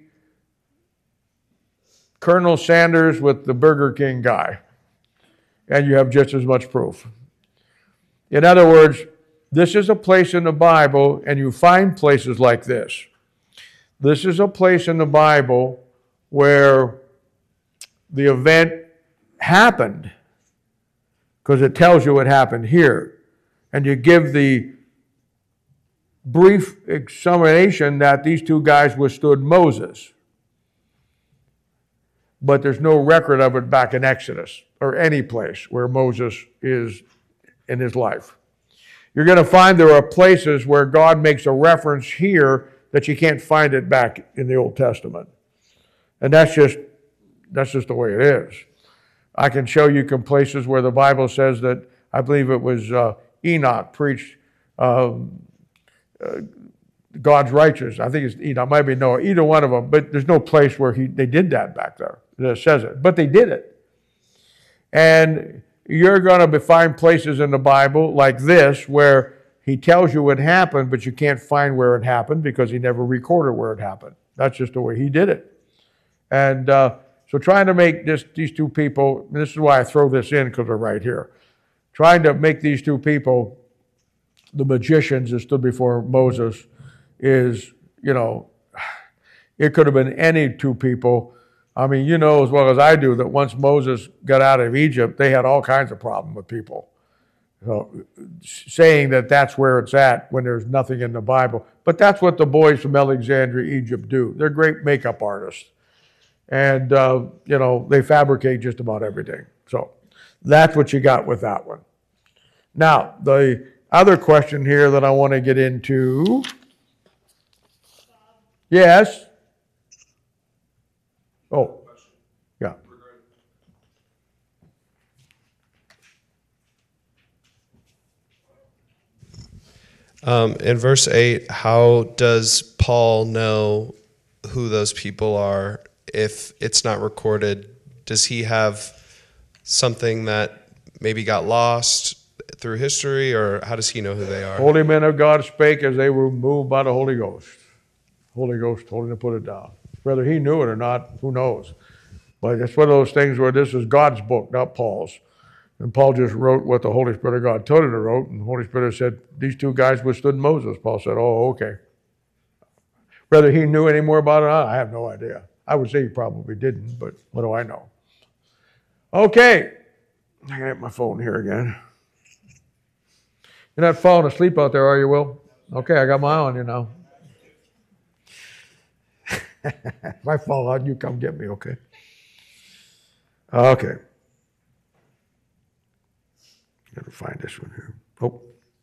Colonel Sanders with the Burger King guy, and you have just as much proof. In other words, this is a place in the Bible, and you find places like this. This is a place in the Bible where the event happened, because it tells you what happened here. And you give the brief explanation that these two guys withstood Moses. But there's no record of it back in Exodus or any place where Moses is in his life. You're going to find there are places where God makes a reference here that you can't find it back in the Old Testament. And that's just that's just the way it is. I can show you some places where the Bible says that, I believe it was uh, Enoch preached um, uh, God's righteousness. I think it's Enoch, might be Noah, either one of them, but there's no place where he they did that back there that says it. But they did it. And you're going to find places in the Bible like this where he tells you what happened, but you can't find where it happened because he never recorded where it happened. That's just the way he did it. And uh, so trying to make this, these two people, and this is why I throw this in because they're right here, trying to make these two people the magicians that stood before Moses is, you know, it could have been any two people. I mean, you know as well as I do that once Moses got out of Egypt, they had all kinds of problems with people. So, saying that that's where it's at when there's nothing in the Bible. But that's what the boys from Alexandria, Egypt do. They're great makeup artists. And, uh, you know, they fabricate just about everything. So that's what you got with that one. Now, the other question here that I want to get into. Yes? Oh, yeah. Um, in verse eight, how does Paul know who those people are if it's not recorded? Does he have something that maybe got lost through history, or how does he know who they are? Holy men of God spake as they were moved by the Holy Ghost. Holy Ghost told him to put it down. Whether he knew it or not, who knows? But it's one of those things where this is God's book, not Paul's. And Paul just wrote what the Holy Spirit of God told him to write, and the Holy Spirit said, these two guys withstood Moses. Paul said, oh, okay. Whether he knew any more about it or not, I have no idea. I would say he probably didn't, but what do I know? Okay. I got my phone here again. You're not falling asleep out there, are you, Will? Okay, I got my eye on you now. If I fall out, you come get me, okay? Okay. Gotta find this one here. Oh.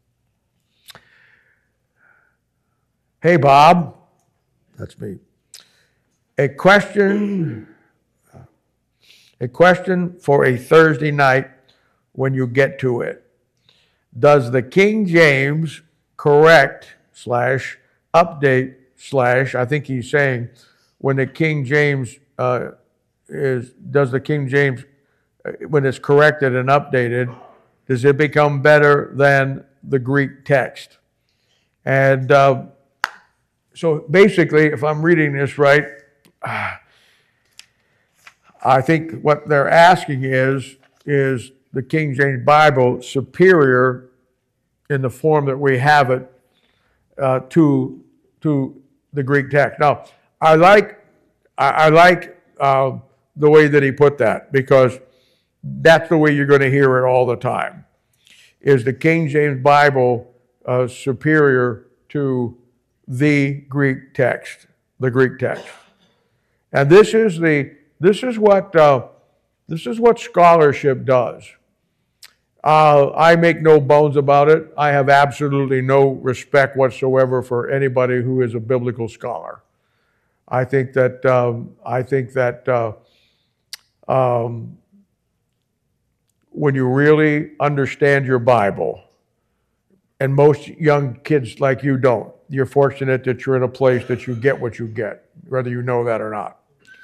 Hey, Bob. That's me. A question, a question for a Thursday night when you get to it. Does the King James correct slash update slash, I think he's saying, when the King James uh, is, does the King James, uh, when it's corrected and updated, does it become better than the Greek text? And uh, so basically, if I'm reading this right, uh, I think what they're asking is, is the King James Bible superior in the form that we have it uh, to, to the Greek text? Now, I like, I, I like uh, the way that he put that, because that's the way you're going to hear it all the time. Is the King James Bible uh, superior to the Greek text, the Greek text? And this is the this is what uh, this is what scholarship does. Uh, I make no bones about it. I have absolutely no respect whatsoever for anybody who is a biblical scholar. I think that um, I think that. Uh, um, when you really understand your Bible, and most young kids like you don't, you're fortunate that you're in a place that you get what you get, whether you know that or not.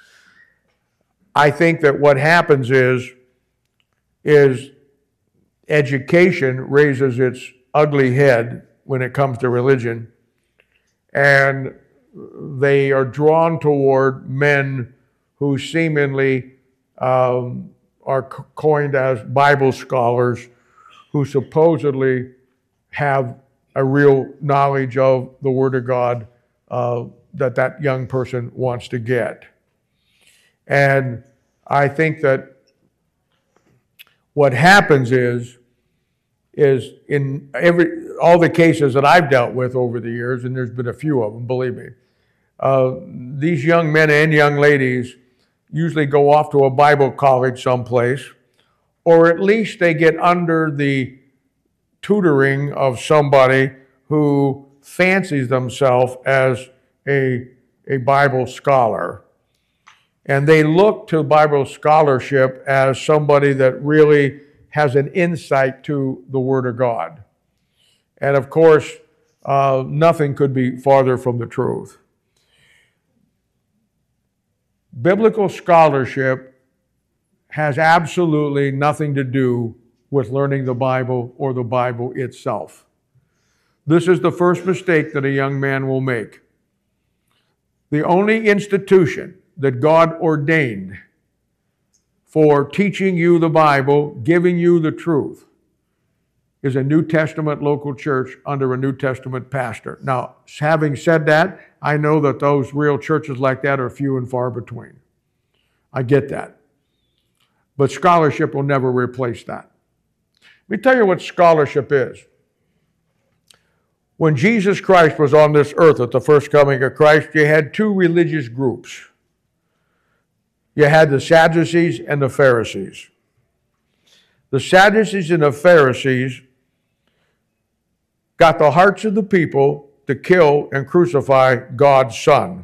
I think that what happens is, is education raises its ugly head when it comes to religion, and they are drawn toward men who seemingly um, are coined as Bible scholars, who supposedly have a real knowledge of the Word of God uh, that that young person wants to get. And I think that what happens is, is in every all the cases that I've dealt with over the years, and there's been a few of them, believe me, uh, these young men and young ladies usually go off to a Bible college someplace, or at least they get under the tutoring of somebody who fancies themselves as a, a Bible scholar. And they look to Bible scholarship as somebody that really has an insight to the Word of God. And of course, uh, nothing could be farther from the truth. Biblical scholarship has absolutely nothing to do with learning the Bible or the Bible itself. This is the first mistake that a young man will make. The only institution that God ordained for teaching you the Bible, giving you the truth, is a New Testament local church under a New Testament pastor. Now, having said that, I know that those real churches like that are few and far between. I get that. But scholarship will never replace that. Let me tell you what scholarship is. When Jesus Christ was on this earth at the first coming of Christ, you had two religious groups. You had the Sadducees and the Pharisees. The Sadducees and the Pharisees got the hearts of the people to kill and crucify God's Son.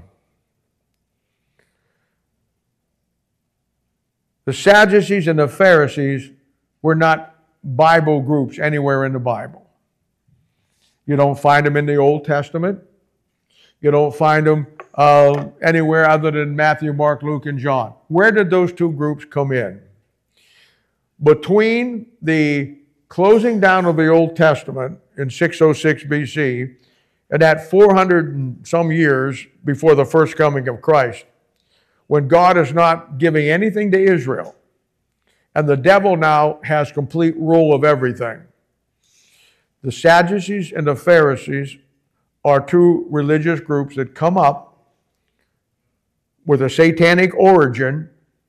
The Sadducees and the Pharisees were not Bible groups anywhere in the Bible. You don't find them in the Old Testament. You don't find them uh, anywhere other than Matthew, Mark, Luke, and John. Where did those two groups come in? Between the closing down of the Old Testament in six oh six B C and that four hundred and some years before the first coming of Christ, when God is not giving anything to Israel, and the devil now has complete rule of everything. The Sadducees and the Pharisees are two religious groups that come up with a satanic origin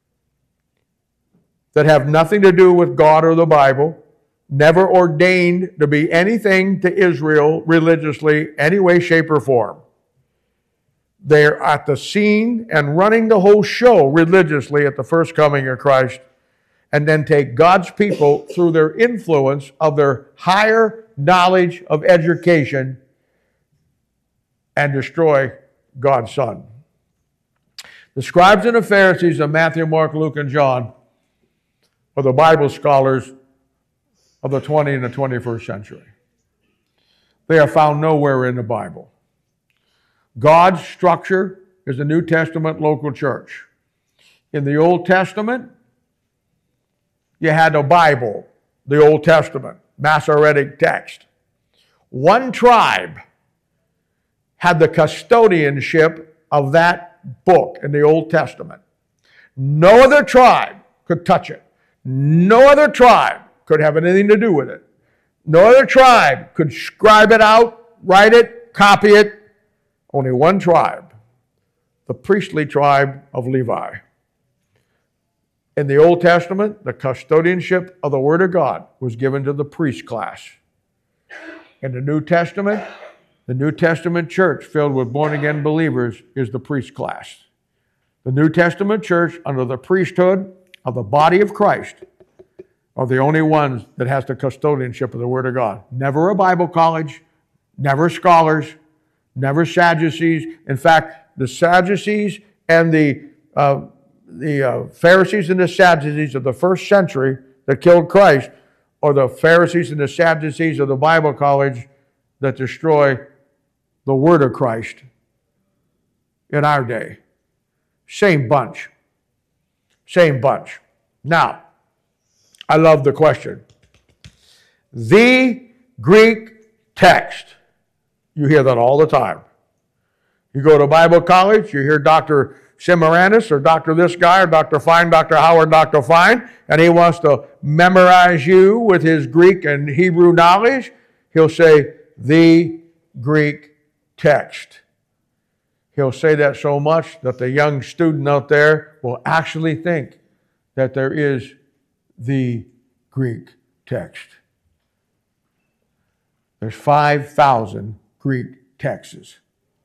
that have nothing to do with God or the Bible, never ordained to be anything to Israel religiously, any way, shape, or form. They're at the scene and running the whole show religiously at the first coming of Christ, and then take God's people through their influence of their higher knowledge of education and destroy God's Son. The scribes and the Pharisees of Matthew, Mark, Luke, and John are the Bible scholars of the twentieth and the twenty-first century. They are found nowhere in the Bible. God's structure is the New Testament local church. In the Old Testament, you had the Bible, the Old Testament, Masoretic text. One tribe had the custodianship of that book in the Old Testament. No other tribe could touch it. No other tribe could have anything to do with it. No other tribe could scribe it out, write it, copy it. Only one tribe, the priestly tribe of Levi. In the Old Testament, the custodianship of the Word of God was given to the priest class. In the New Testament, the New Testament church filled with born-again believers is the priest class. The New Testament church, under the priesthood of the body of Christ, are the only ones that has the custodianship of the Word of God. Never a Bible college, never scholars, never Sadducees. In fact, the Sadducees and the uh, the uh, Pharisees and the Sadducees of the first century that killed Christ are the Pharisees and the Sadducees of the Bible college that destroy the Word of Christ in our day. Same bunch. Same bunch. Now, I love the question. The Greek text. You hear that all the time. You go to Bible college, you hear Doctor Semiramis or Doctor this guy or Doctor Fine, Doctor Howard, Doctor Fine, and he wants to memorize you with his Greek and Hebrew knowledge. He'll say, the Greek text. He'll say that so much that the young student out there will actually think that there is the Greek text. There's five thousand Greek texts.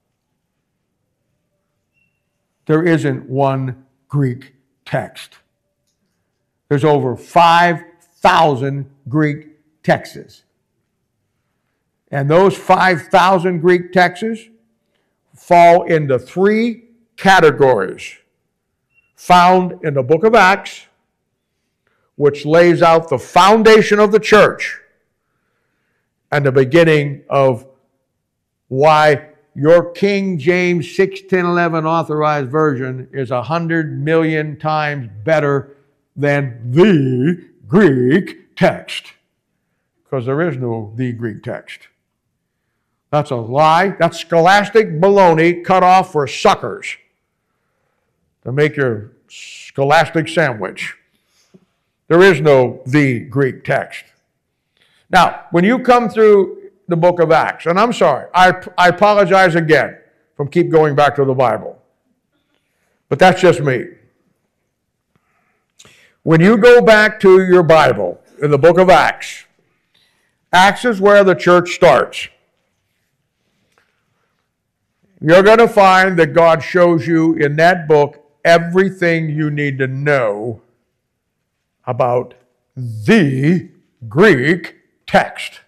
There isn't one Greek text. There's over five thousand Greek texts. And those five thousand Greek texts fall into three categories found in the book of Acts, which lays out the foundation of the church and the beginning of why your King James six ten eleven authorized version is a hundred million times better than the Greek text. Because there is no the Greek text. That's a lie. That's scholastic baloney cut off for suckers to make your scholastic sandwich. There is no the Greek text. Now, when you come through the book of Acts, and I'm sorry, I, I apologize again from keep going back to the Bible. But that's just me. When you go back to your Bible in the book of Acts, Acts is where the church starts. You're going to find that God shows you in that book everything you need to know about the Greek text.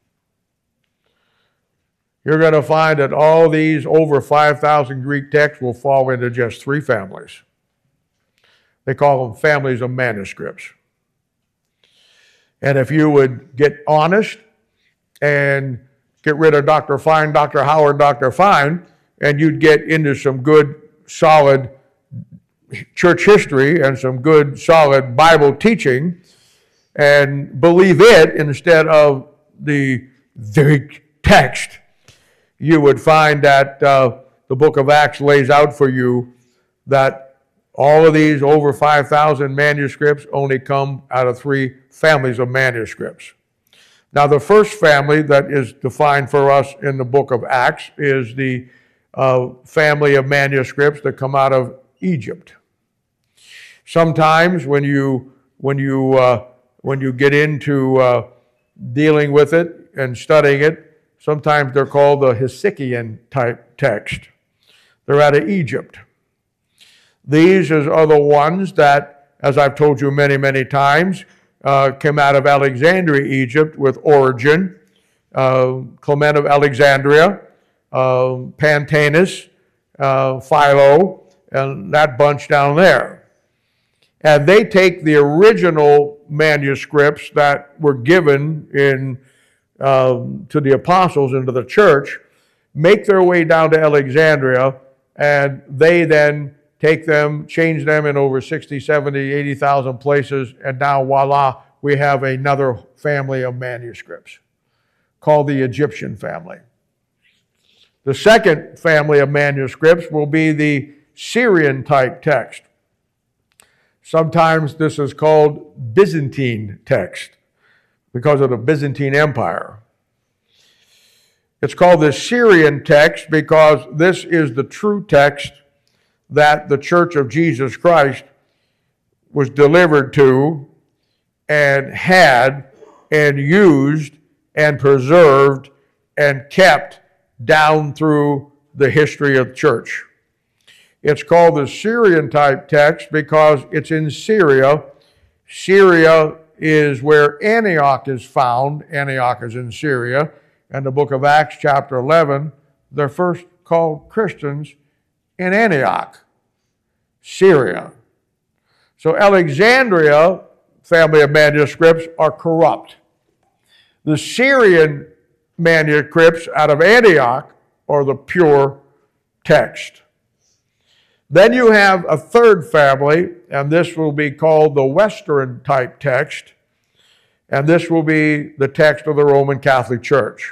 You're going to find that all these over five thousand Greek texts will fall into just three families. They call them families of manuscripts. And if you would get honest and get rid of Doctor Fine, Doctor Howard, Doctor Fine, and you'd get into some good, solid church history and some good, solid Bible teaching, and believe it instead of the, the text. You would find that uh, the book of Acts lays out for you that all of these over five thousand manuscripts only come out of three families of manuscripts. Now, the first family that is defined for us in the book of Acts is the uh, family of manuscripts that come out of Egypt. Sometimes when you when you uh, when you get into uh, dealing with it and studying it, sometimes they're called the Hesychian type text. They're out of Egypt. These are the ones that, as I've told you many, many times, uh, came out of Alexandria, Egypt, with Origen, uh, Clement of Alexandria, uh, Pantaenus, uh, Philo, and that bunch down there. And they take the original manuscripts that were given in um, to the apostles and to the church, make their way down to Alexandria, and they then take them, change them in over sixty, seventy, eighty thousand places, and now voila, we have another family of manuscripts called the Egyptian family. The second family of manuscripts will be the Syrian type text. Sometimes this is called Byzantine text because of the Byzantine Empire. It's called the Syrian text because this is the true text that the Church of Jesus Christ was delivered to and had and used and preserved and kept down through the history of the church. It's called the Syrian type text because it's in Syria. Syria is where Antioch is found. Antioch is in Syria. And the book of Acts chapter eleven, they're first called Christians in Antioch, Syria. So Alexandria family of manuscripts are corrupt. The Syrian manuscripts out of Antioch are the pure text. Then you have a third family, and this will be called the Western type text, and this will be the text of the Roman Catholic Church.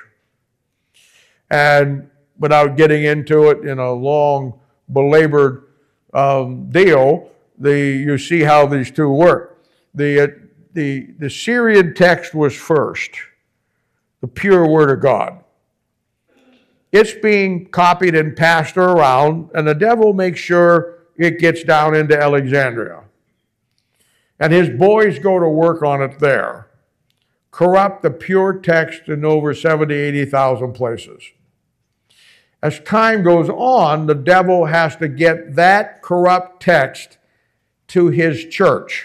And without getting into it in a long, belabored um, deal, the, you see how these two work. The, the, the Syrian text was first, the pure Word of God. It's being copied and passed around, and the devil makes sure it gets down into Alexandria. And his boys go to work on it there. Corrupt the pure text in over seventy, eighty thousand places. As time goes on, the devil has to get that corrupt text to his church.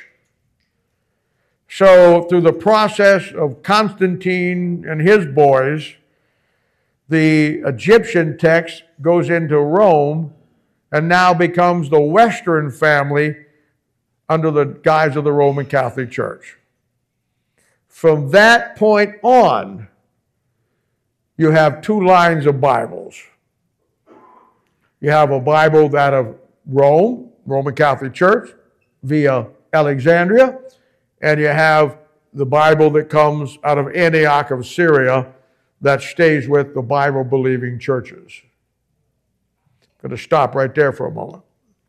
So through the process of Constantine and his boys, the Egyptian text goes into Rome and now becomes the Western family under the guise of the Roman Catholic Church. From that point on, you have two lines of Bibles. You have a Bible that of Rome, Roman Catholic Church, via Alexandria, and you have the Bible that comes out of Antioch of Syria that stays with the Bible-believing churches. I'm going to stop right there for a moment.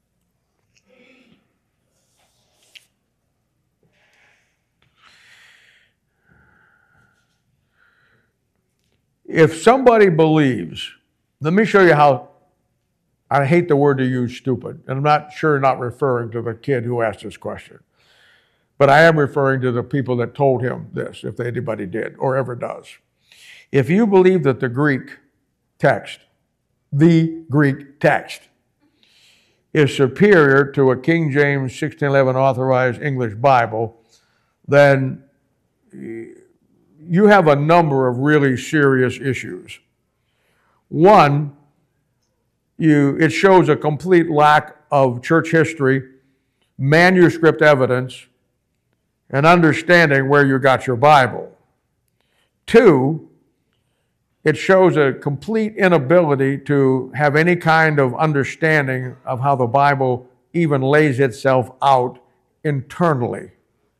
If somebody believes, let me show you how, I hate the word to use stupid, and I'm not sure not referring to the kid who asked this question, but I am referring to the people that told him this, if anybody did or ever does. If you believe that the Greek text, the Greek text, is superior to a King James sixteen eleven authorized English Bible, then you have a number of really serious issues. One, you, it shows a complete lack of church history, manuscript evidence, and understanding where you got your Bible. Two, it shows a complete inability to have any kind of understanding of how the Bible even lays itself out internally.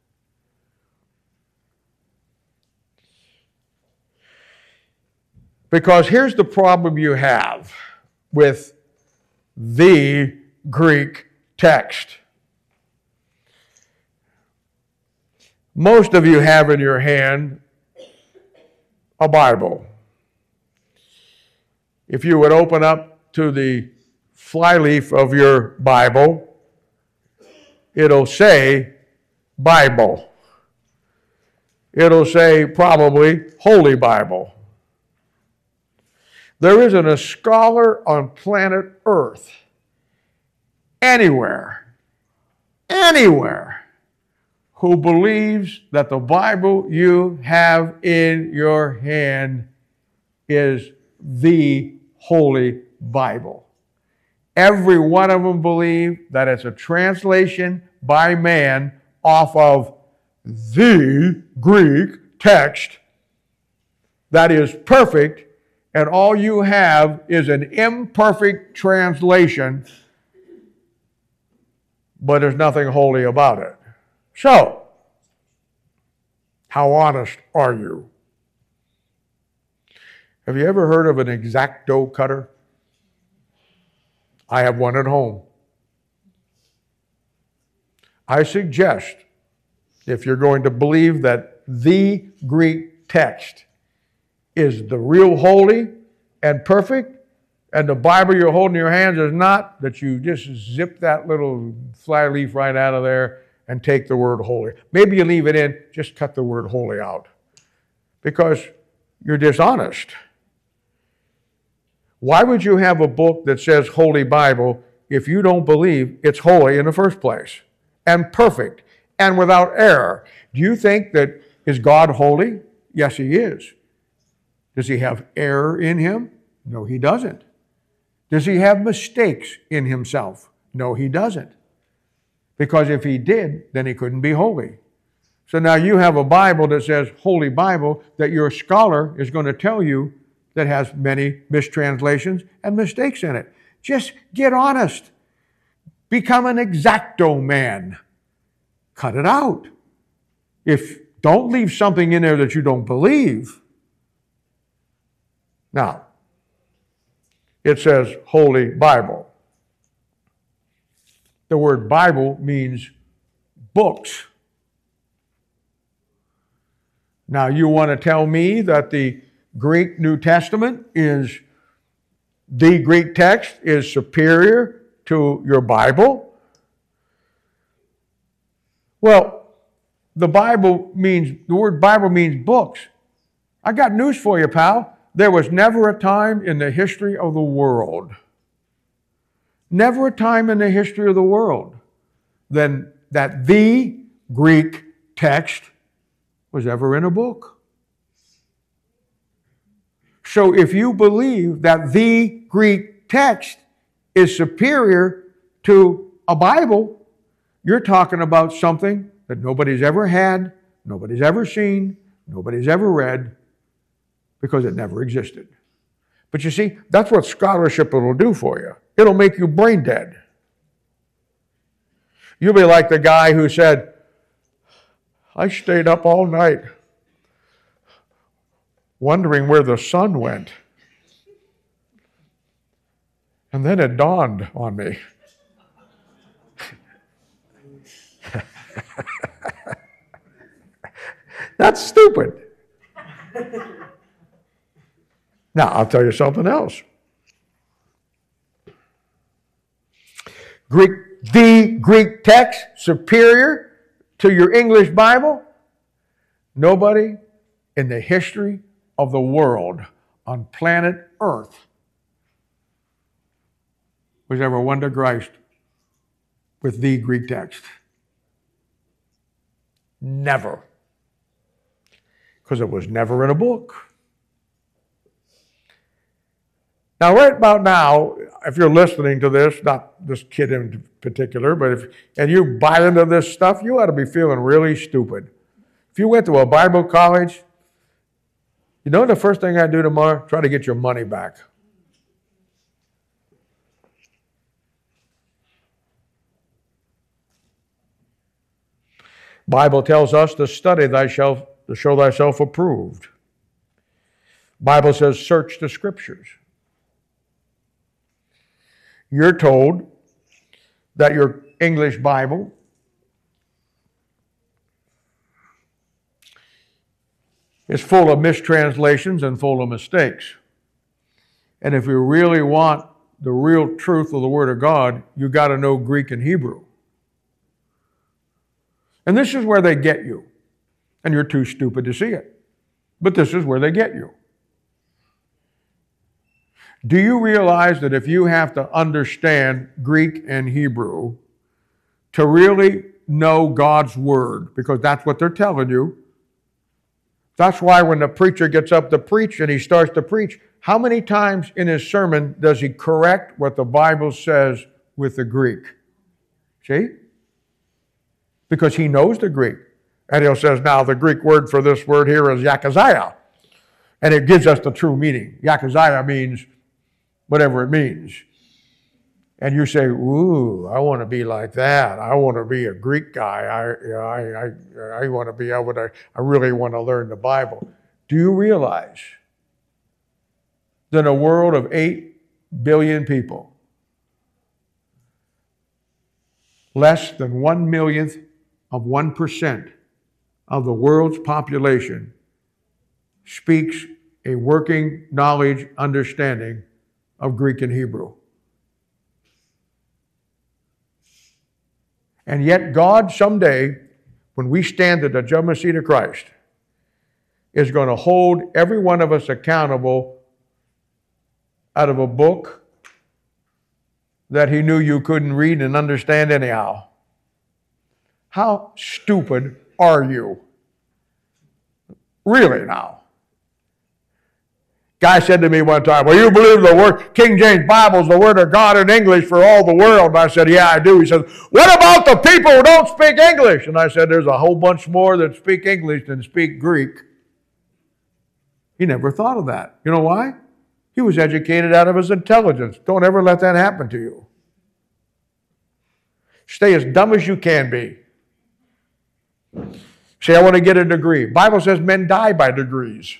Because here's the problem you have with the Greek text. Most of you have in your hand a Bible. If you would open up to the flyleaf of your Bible, it'll say Bible. It'll say probably Holy Bible. There isn't a scholar on planet Earth, anywhere, anywhere, who believes that the Bible you have in your hand is the Holy Bible. Every one of them believe that it's a translation by man off of the Greek text that is perfect, and all you have is an imperfect translation, but there's nothing holy about it. So, how honest are you? Have you ever heard of an X-Acto cutter? I have one at home. I suggest, if you're going to believe that the Greek text is the real holy and perfect, and the Bible you're holding in your hands is not, that you just zip that little flyleaf right out of there and take the word holy. Maybe you leave it in, just cut the word holy out, because you're dishonest. Why would you have a book that says Holy Bible if you don't believe it's holy in the first place, and perfect, and without error? Do you think that, is God holy? Yes, He is. Does He have error in Him? No, He doesn't. Does He have mistakes in Himself? No, He doesn't. Because if He did, then He couldn't be holy. So now you have a Bible that says Holy Bible that your scholar is going to tell you that has many mistranslations and mistakes in it. Just get honest. Become an X-Acto man. Cut it out. If don't leave something in there that you don't believe. Now, it says Holy Bible. The word Bible means books. Now, you want to tell me that the Greek New Testament is, the Greek text is superior to your Bible? Well, the Bible means, the word Bible means books. I got news for you, pal. There was never a time in the history of the world, never a time in the history of the world, then that the Greek text was ever in a book. So if you believe that the Greek text is superior to a Bible, you're talking about something that nobody's ever had, nobody's ever seen, nobody's ever read, because it never existed. But you see, that's what scholarship will do for you. It'll make you brain dead. You'll be like the guy who said, I stayed up all night wondering where the sun went. And then it dawned on me. That's stupid. Now, I'll tell you something else. Greek, the Greek text superior to your English Bible? Nobody in the history of the world on planet Earth was ever won to Christ with the Greek text. Never. Because it was never in a book. Now, right about now, if you're listening to this, not this kid in particular, but if and you buy into this stuff, you ought to be feeling really stupid. If you went to a Bible college, You know the first thing I do tomorrow? Try to get your money back. Bible tells us to study thyself, to show thyself approved. Bible says, search the scriptures. You're told that your English Bible is full of mistranslations and full of mistakes. And if you really want the real truth of the Word of God, you got to know Greek and Hebrew. And this is where they get you. And you're too stupid to see it. But this is where they get you. Do you realize that if you have to understand Greek and Hebrew to really know God's Word, because that's what they're telling you, that's why when the preacher gets up to preach and he starts to preach, how many times in his sermon does he correct what the Bible says with the Greek? See? Because he knows the Greek. And he says, now the Greek word for this word here is yakazaya. And it gives us the true meaning. Yakazaya means whatever it means. And you say, ooh, I want to be like that. I want to be a Greek guy. I, you know, I, I, I want to be able to, I really want to learn the Bible. Do you realize that in a world of eight billion people, less than one millionth of one percent of the world's population speaks a working knowledge, understanding of Greek and Hebrew? And yet God someday, when we stand at the judgment seat of Christ, is going to hold every one of us accountable out of a book that he knew you couldn't read and understand anyhow. How stupid are you? Really now? Guy said to me one time, well, you believe the word, King James Bible is the word of God in English for all the world. And I said, yeah, I do. He said, what about the people who don't speak English? And I said, there's a whole bunch more that speak English than speak Greek. He never thought of that. You know why? He was educated out of his intelligence. Don't ever let that happen to you. Stay as dumb as you can be. Say, I want to get a degree. The Bible says men die by degrees.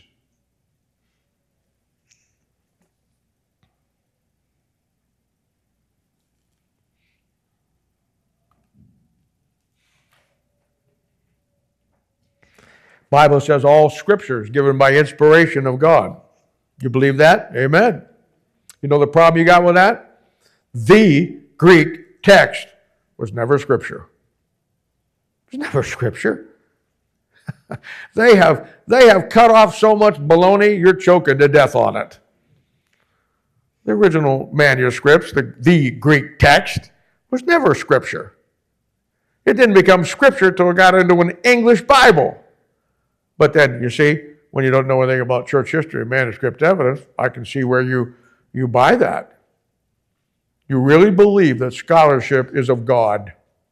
Bible says all Scripture is given by inspiration of God. You believe that? Amen. You know the problem you got with that? The Greek text was never Scripture. It was never Scripture. they have they have cut off so much baloney, you're choking to death on it. The original manuscripts, the, the Greek text, was never Scripture. It didn't become Scripture until it got into an English Bible. But then, you see, when you don't know anything about church history and manuscript evidence, I can see where you, you buy that. You really believe that scholarship is of God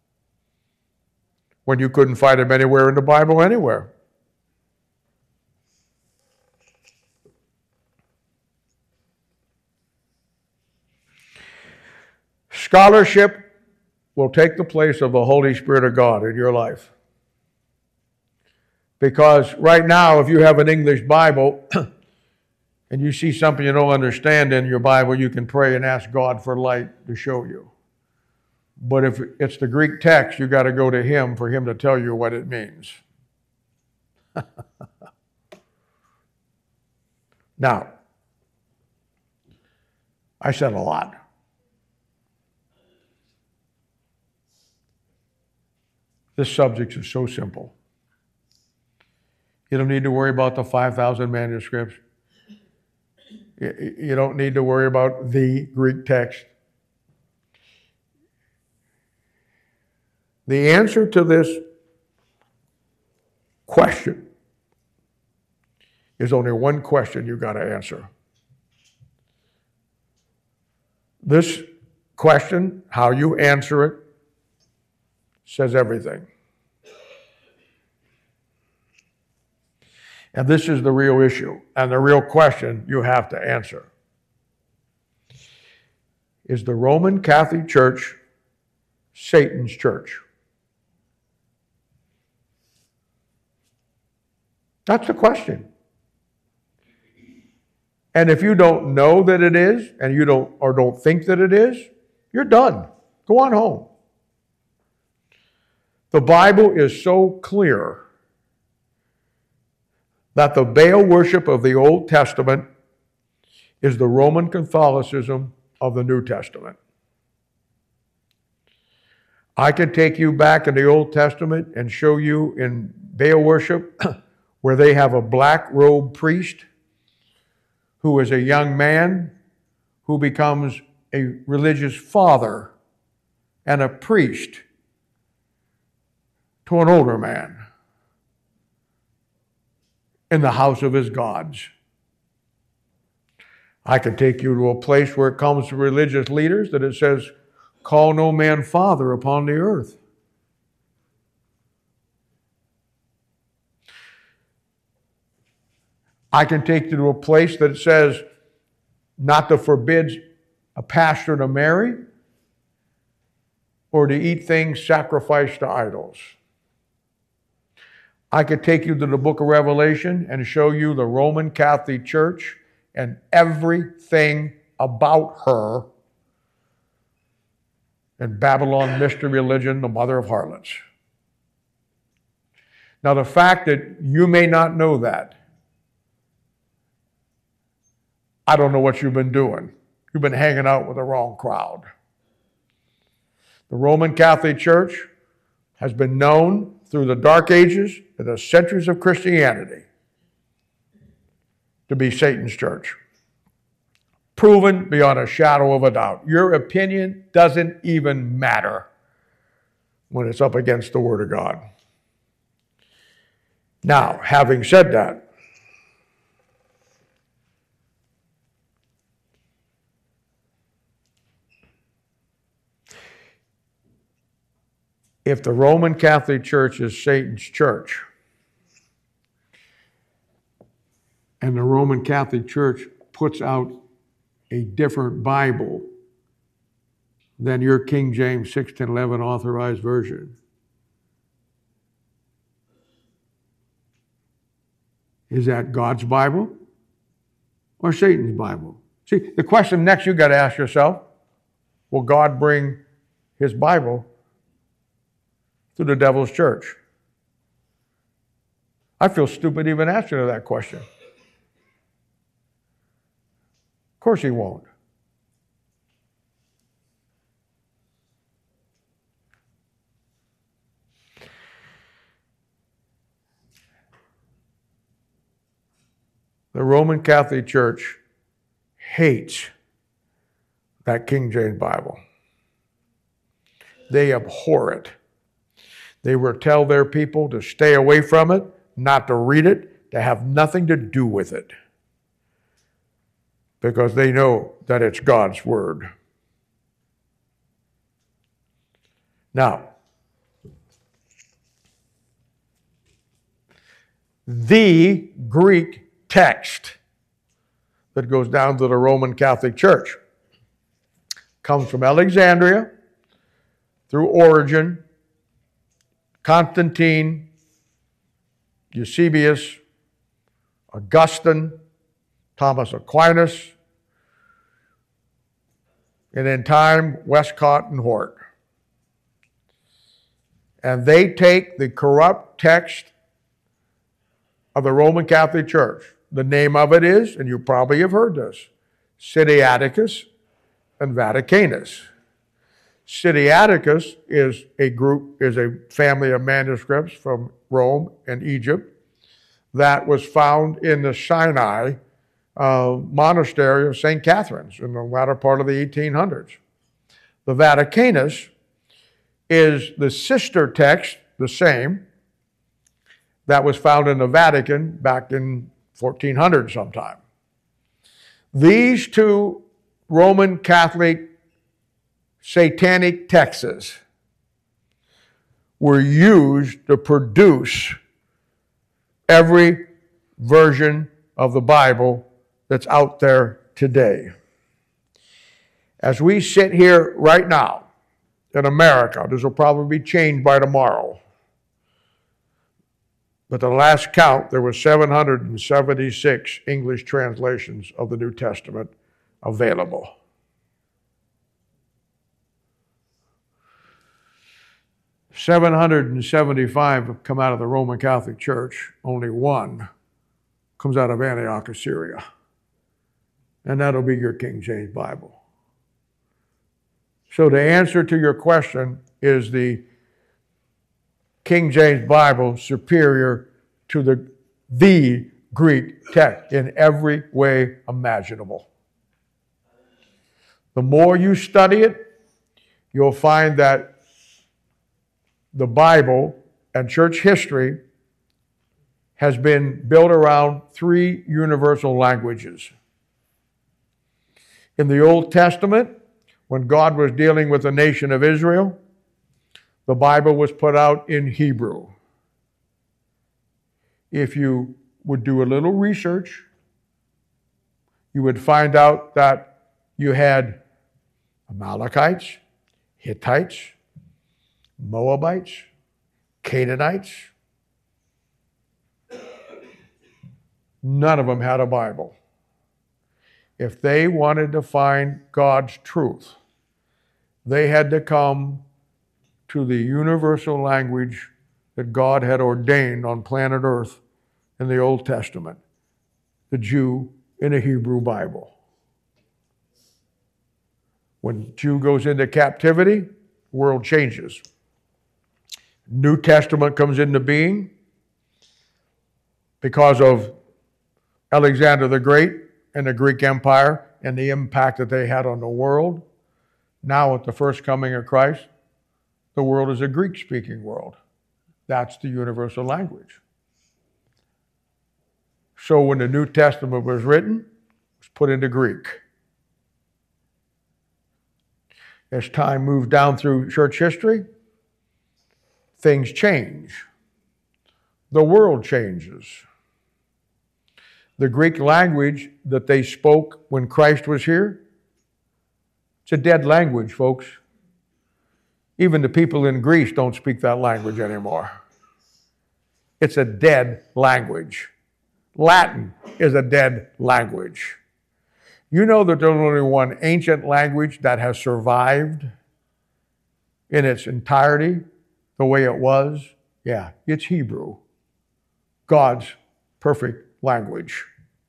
when you couldn't find him anywhere in the Bible anywhere. Scholarship will take the place of the Holy Spirit of God in your life. Because right now, if you have an English Bible and you see something you don't understand in your Bible, you can pray and ask God for light to show you. But if it's the Greek text, you got to go to him for him to tell you what it means. Now, I said a lot. This subject is so simple. You don't need to worry about the five thousand manuscripts. You don't need to worry about the Greek text. The answer to this question is only one question you've got to answer. This question, how you answer it, says everything. And this is the real issue and the real question you have to answer. Is the Roman Catholic Church Satan's church? That's the question. And if you don't know that it is, and you don't or don't think that it is, you're done. Go on home. The Bible is so clear that the Baal worship of the Old Testament is the Roman Catholicism of the New Testament. I can take you back in the Old Testament and show you in Baal worship where they have a black robe priest who is a young man who becomes a religious father and a priest to an older man in the house of his gods. I can take you to a place where it comes to religious leaders that it says, call no man father upon the earth. I can take you to a place that says not to forbid a pastor to marry or to eat things sacrificed to idols. I could take you to the book of Revelation and show you the Roman Catholic Church and everything about her and Babylon mystery religion, the mother of harlots. Now, the fact that you may not know that, I don't know what you've been doing. You've been hanging out with the wrong crowd. The Roman Catholic Church has been known through the Dark Ages and the centuries of Christianity to be Satan's church. Proven beyond a shadow of a doubt. Your opinion doesn't even matter when it's up against the Word of God. Now, having said that, if the Roman Catholic Church is Satan's church, and the Roman Catholic Church puts out a different Bible than your King James six ten eleven authorized version, is that God's Bible or Satan's Bible? See, the question next you got to ask yourself, will God bring his Bible to the devil's church? I feel stupid even answering that question. Of course he won't. The Roman Catholic Church hates that King James Bible. They abhor it. They will tell their people to stay away from it, not to read it, to have nothing to do with it, because they know that it's God's Word. Now, the Greek text that goes down to the Roman Catholic Church comes from Alexandria through Origen, Constantine, Eusebius, Augustine, Thomas Aquinas, and in time, Westcott and Hort. And they take the corrupt text of the Roman Catholic Church. The name of it is, and you probably have heard this, Sinaiticus and Vaticanus. Sinaiticus is a group, is a family of manuscripts from Rome and Egypt that was found in the Sinai uh, monastery of Saint Catherine's in the latter part of the eighteen hundreds. The Vaticanus is the sister text, the same, that was found in the Vatican back in fourteen hundred sometime. These two Roman Catholic satanic texts were used to produce every version of the Bible that's out there today. As we sit here right now in America, this will probably be changed by tomorrow, but the last count, there were seven hundred seventy-six English translations of the New Testament available. seven hundred seventy-five have come out of the Roman Catholic Church. Only one comes out of Antioch, Syria. And that'll be your King James Bible. So the answer to your question is the King James Bible superior to the, the Greek text in every way imaginable. The more you study it, you'll find that the Bible and church history has been built around three universal languages. In the Old Testament, when God was dealing with the nation of Israel, the Bible was put out in Hebrew. If you would do a little research, you would find out that you had Amalekites, Hittites, Moabites, Canaanites. None of them had a Bible. If they wanted to find God's truth, they had to come to the universal language that God had ordained on planet Earth in the Old Testament, the Jew in a Hebrew Bible. When Jew goes into captivity, the world changes. New Testament comes into being because of Alexander the Great and the Greek Empire and the impact that they had on the world. Now at the first coming of Christ, the world is a Greek-speaking world. That's the universal language. So when the New Testament was written, it was put into Greek. As time moved down through church history, things change. The world changes. The Greek language that they spoke when Christ was here, it's a dead language, folks. Even the people in Greece don't speak that language anymore. It's a dead language. Latin is a dead language. You know that there's only one ancient language that has survived in its entirety the way it was? Yeah, it's Hebrew. God's perfect language.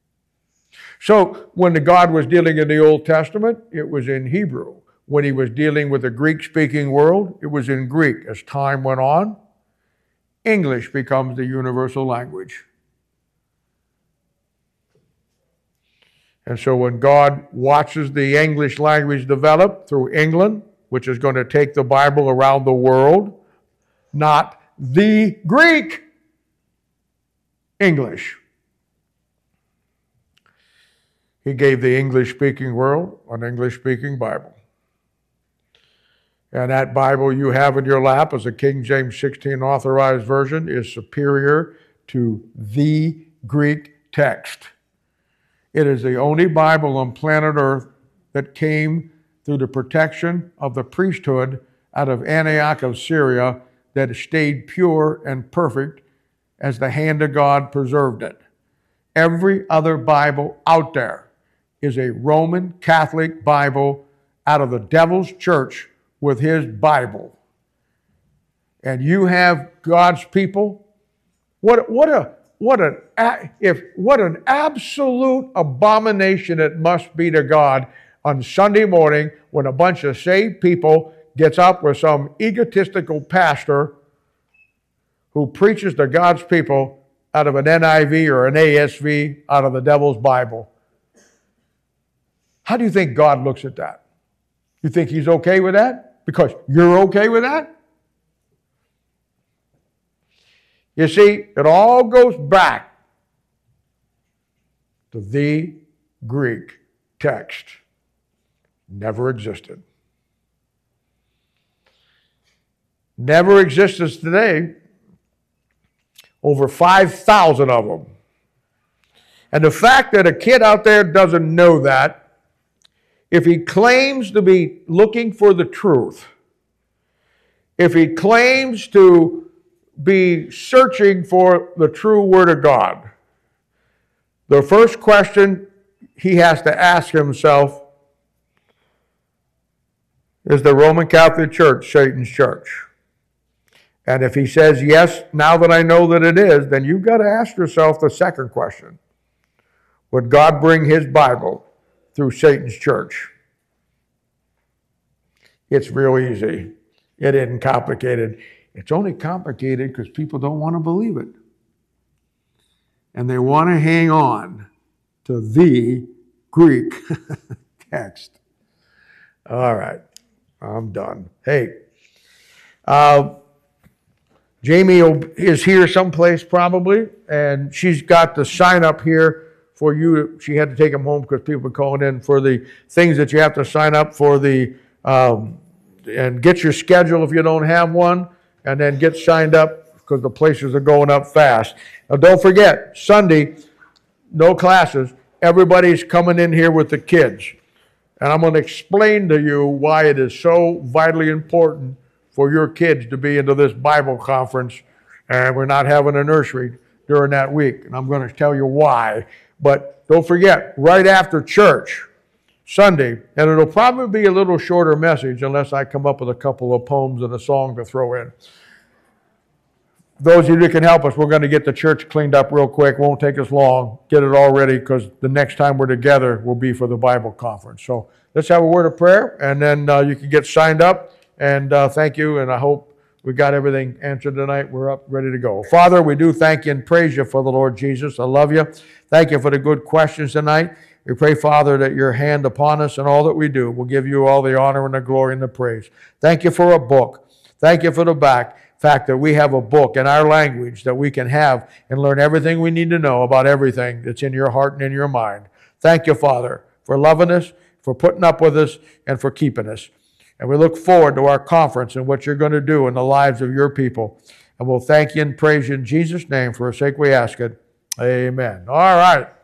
So when the God was dealing in the Old Testament, it was in Hebrew. When he was dealing with the Greek-speaking world, it was in Greek. As time went on, English becomes the universal language. And so when God watches the English language develop through England, which is going to take the Bible around the world, not the Greek English. He gave the English-speaking world an English-speaking Bible. And that Bible you have in your lap as a King James sixteen authorized version is superior to the Greek text. It is the only Bible on planet Earth that came through the protection of the priesthood out of Antioch of Syria that stayed pure and perfect as the hand of God preserved it. Every other Bible out there is a Roman Catholic Bible out of the devil's church with his Bible. And you have God's people. What, what a what an if what an absolute abomination it must be to God on Sunday morning when a bunch of saved people gets up with some egotistical pastor who preaches to God's people out of an N I V or an A S V out of the devil's Bible. How do you think God looks at that? You think he's okay with that? Because you're okay with that? You see, it all goes back to the Greek text. Never existed. Never exists today. Over five thousand of them And the fact that a kid out there doesn't know that, if he claims to be looking for the truth, if he claims to be searching for the true Word of God, the first question he has to ask himself is the Roman Catholic Church Satan's church? And if he says, yes, now that I know that it is, then you've got to ask yourself the second question. Would God bring his Bible through Satan's church? It's real easy. It isn't complicated. It's only complicated because people don't want to believe it. And they want to hang on to the Greek text. All right, I'm done. Hey, uh, Jamie is here someplace probably, and she's got the sign up here for you. She had to take them home because people were calling in for the things that you have to sign up for the, um, and get your schedule if you don't have one, and then get signed up because the places are going up fast. Now don't forget, Sunday, no classes. Everybody's coming in here with the kids. And I'm going to explain to you why it is so vitally important for your kids to be into this Bible conference, and we're not having a nursery during that week. And I'm going to tell you why. But don't forget, right after church, Sunday, and it'll probably be a little shorter message unless I come up with a couple of poems and a song to throw in. Those of you that can help us, we're going to get the church cleaned up real quick. Won't take us long. Get it all ready because the next time we're together will be for the Bible conference. So let's have a word of prayer, and then uh, you can get signed up. And uh, thank you, and I hope we got everything answered tonight. We're up, ready to go. Father, we do thank you and praise you for the Lord Jesus. I love you. Thank you for the good questions tonight. We pray, Father, that your hand upon us and all that we do will give you all the honor and the glory and the praise. Thank you for a book. Thank you for the back. Fact that we have a book in our language that we can have and learn everything we need to know about everything that's in your heart and in your mind. Thank you, Father, for loving us, for putting up with us, and for keeping us. And we look forward to our conference and what you're going to do in the lives of your people. And we'll thank you and praise you in Jesus' name. For our sake we ask it. Amen. All right.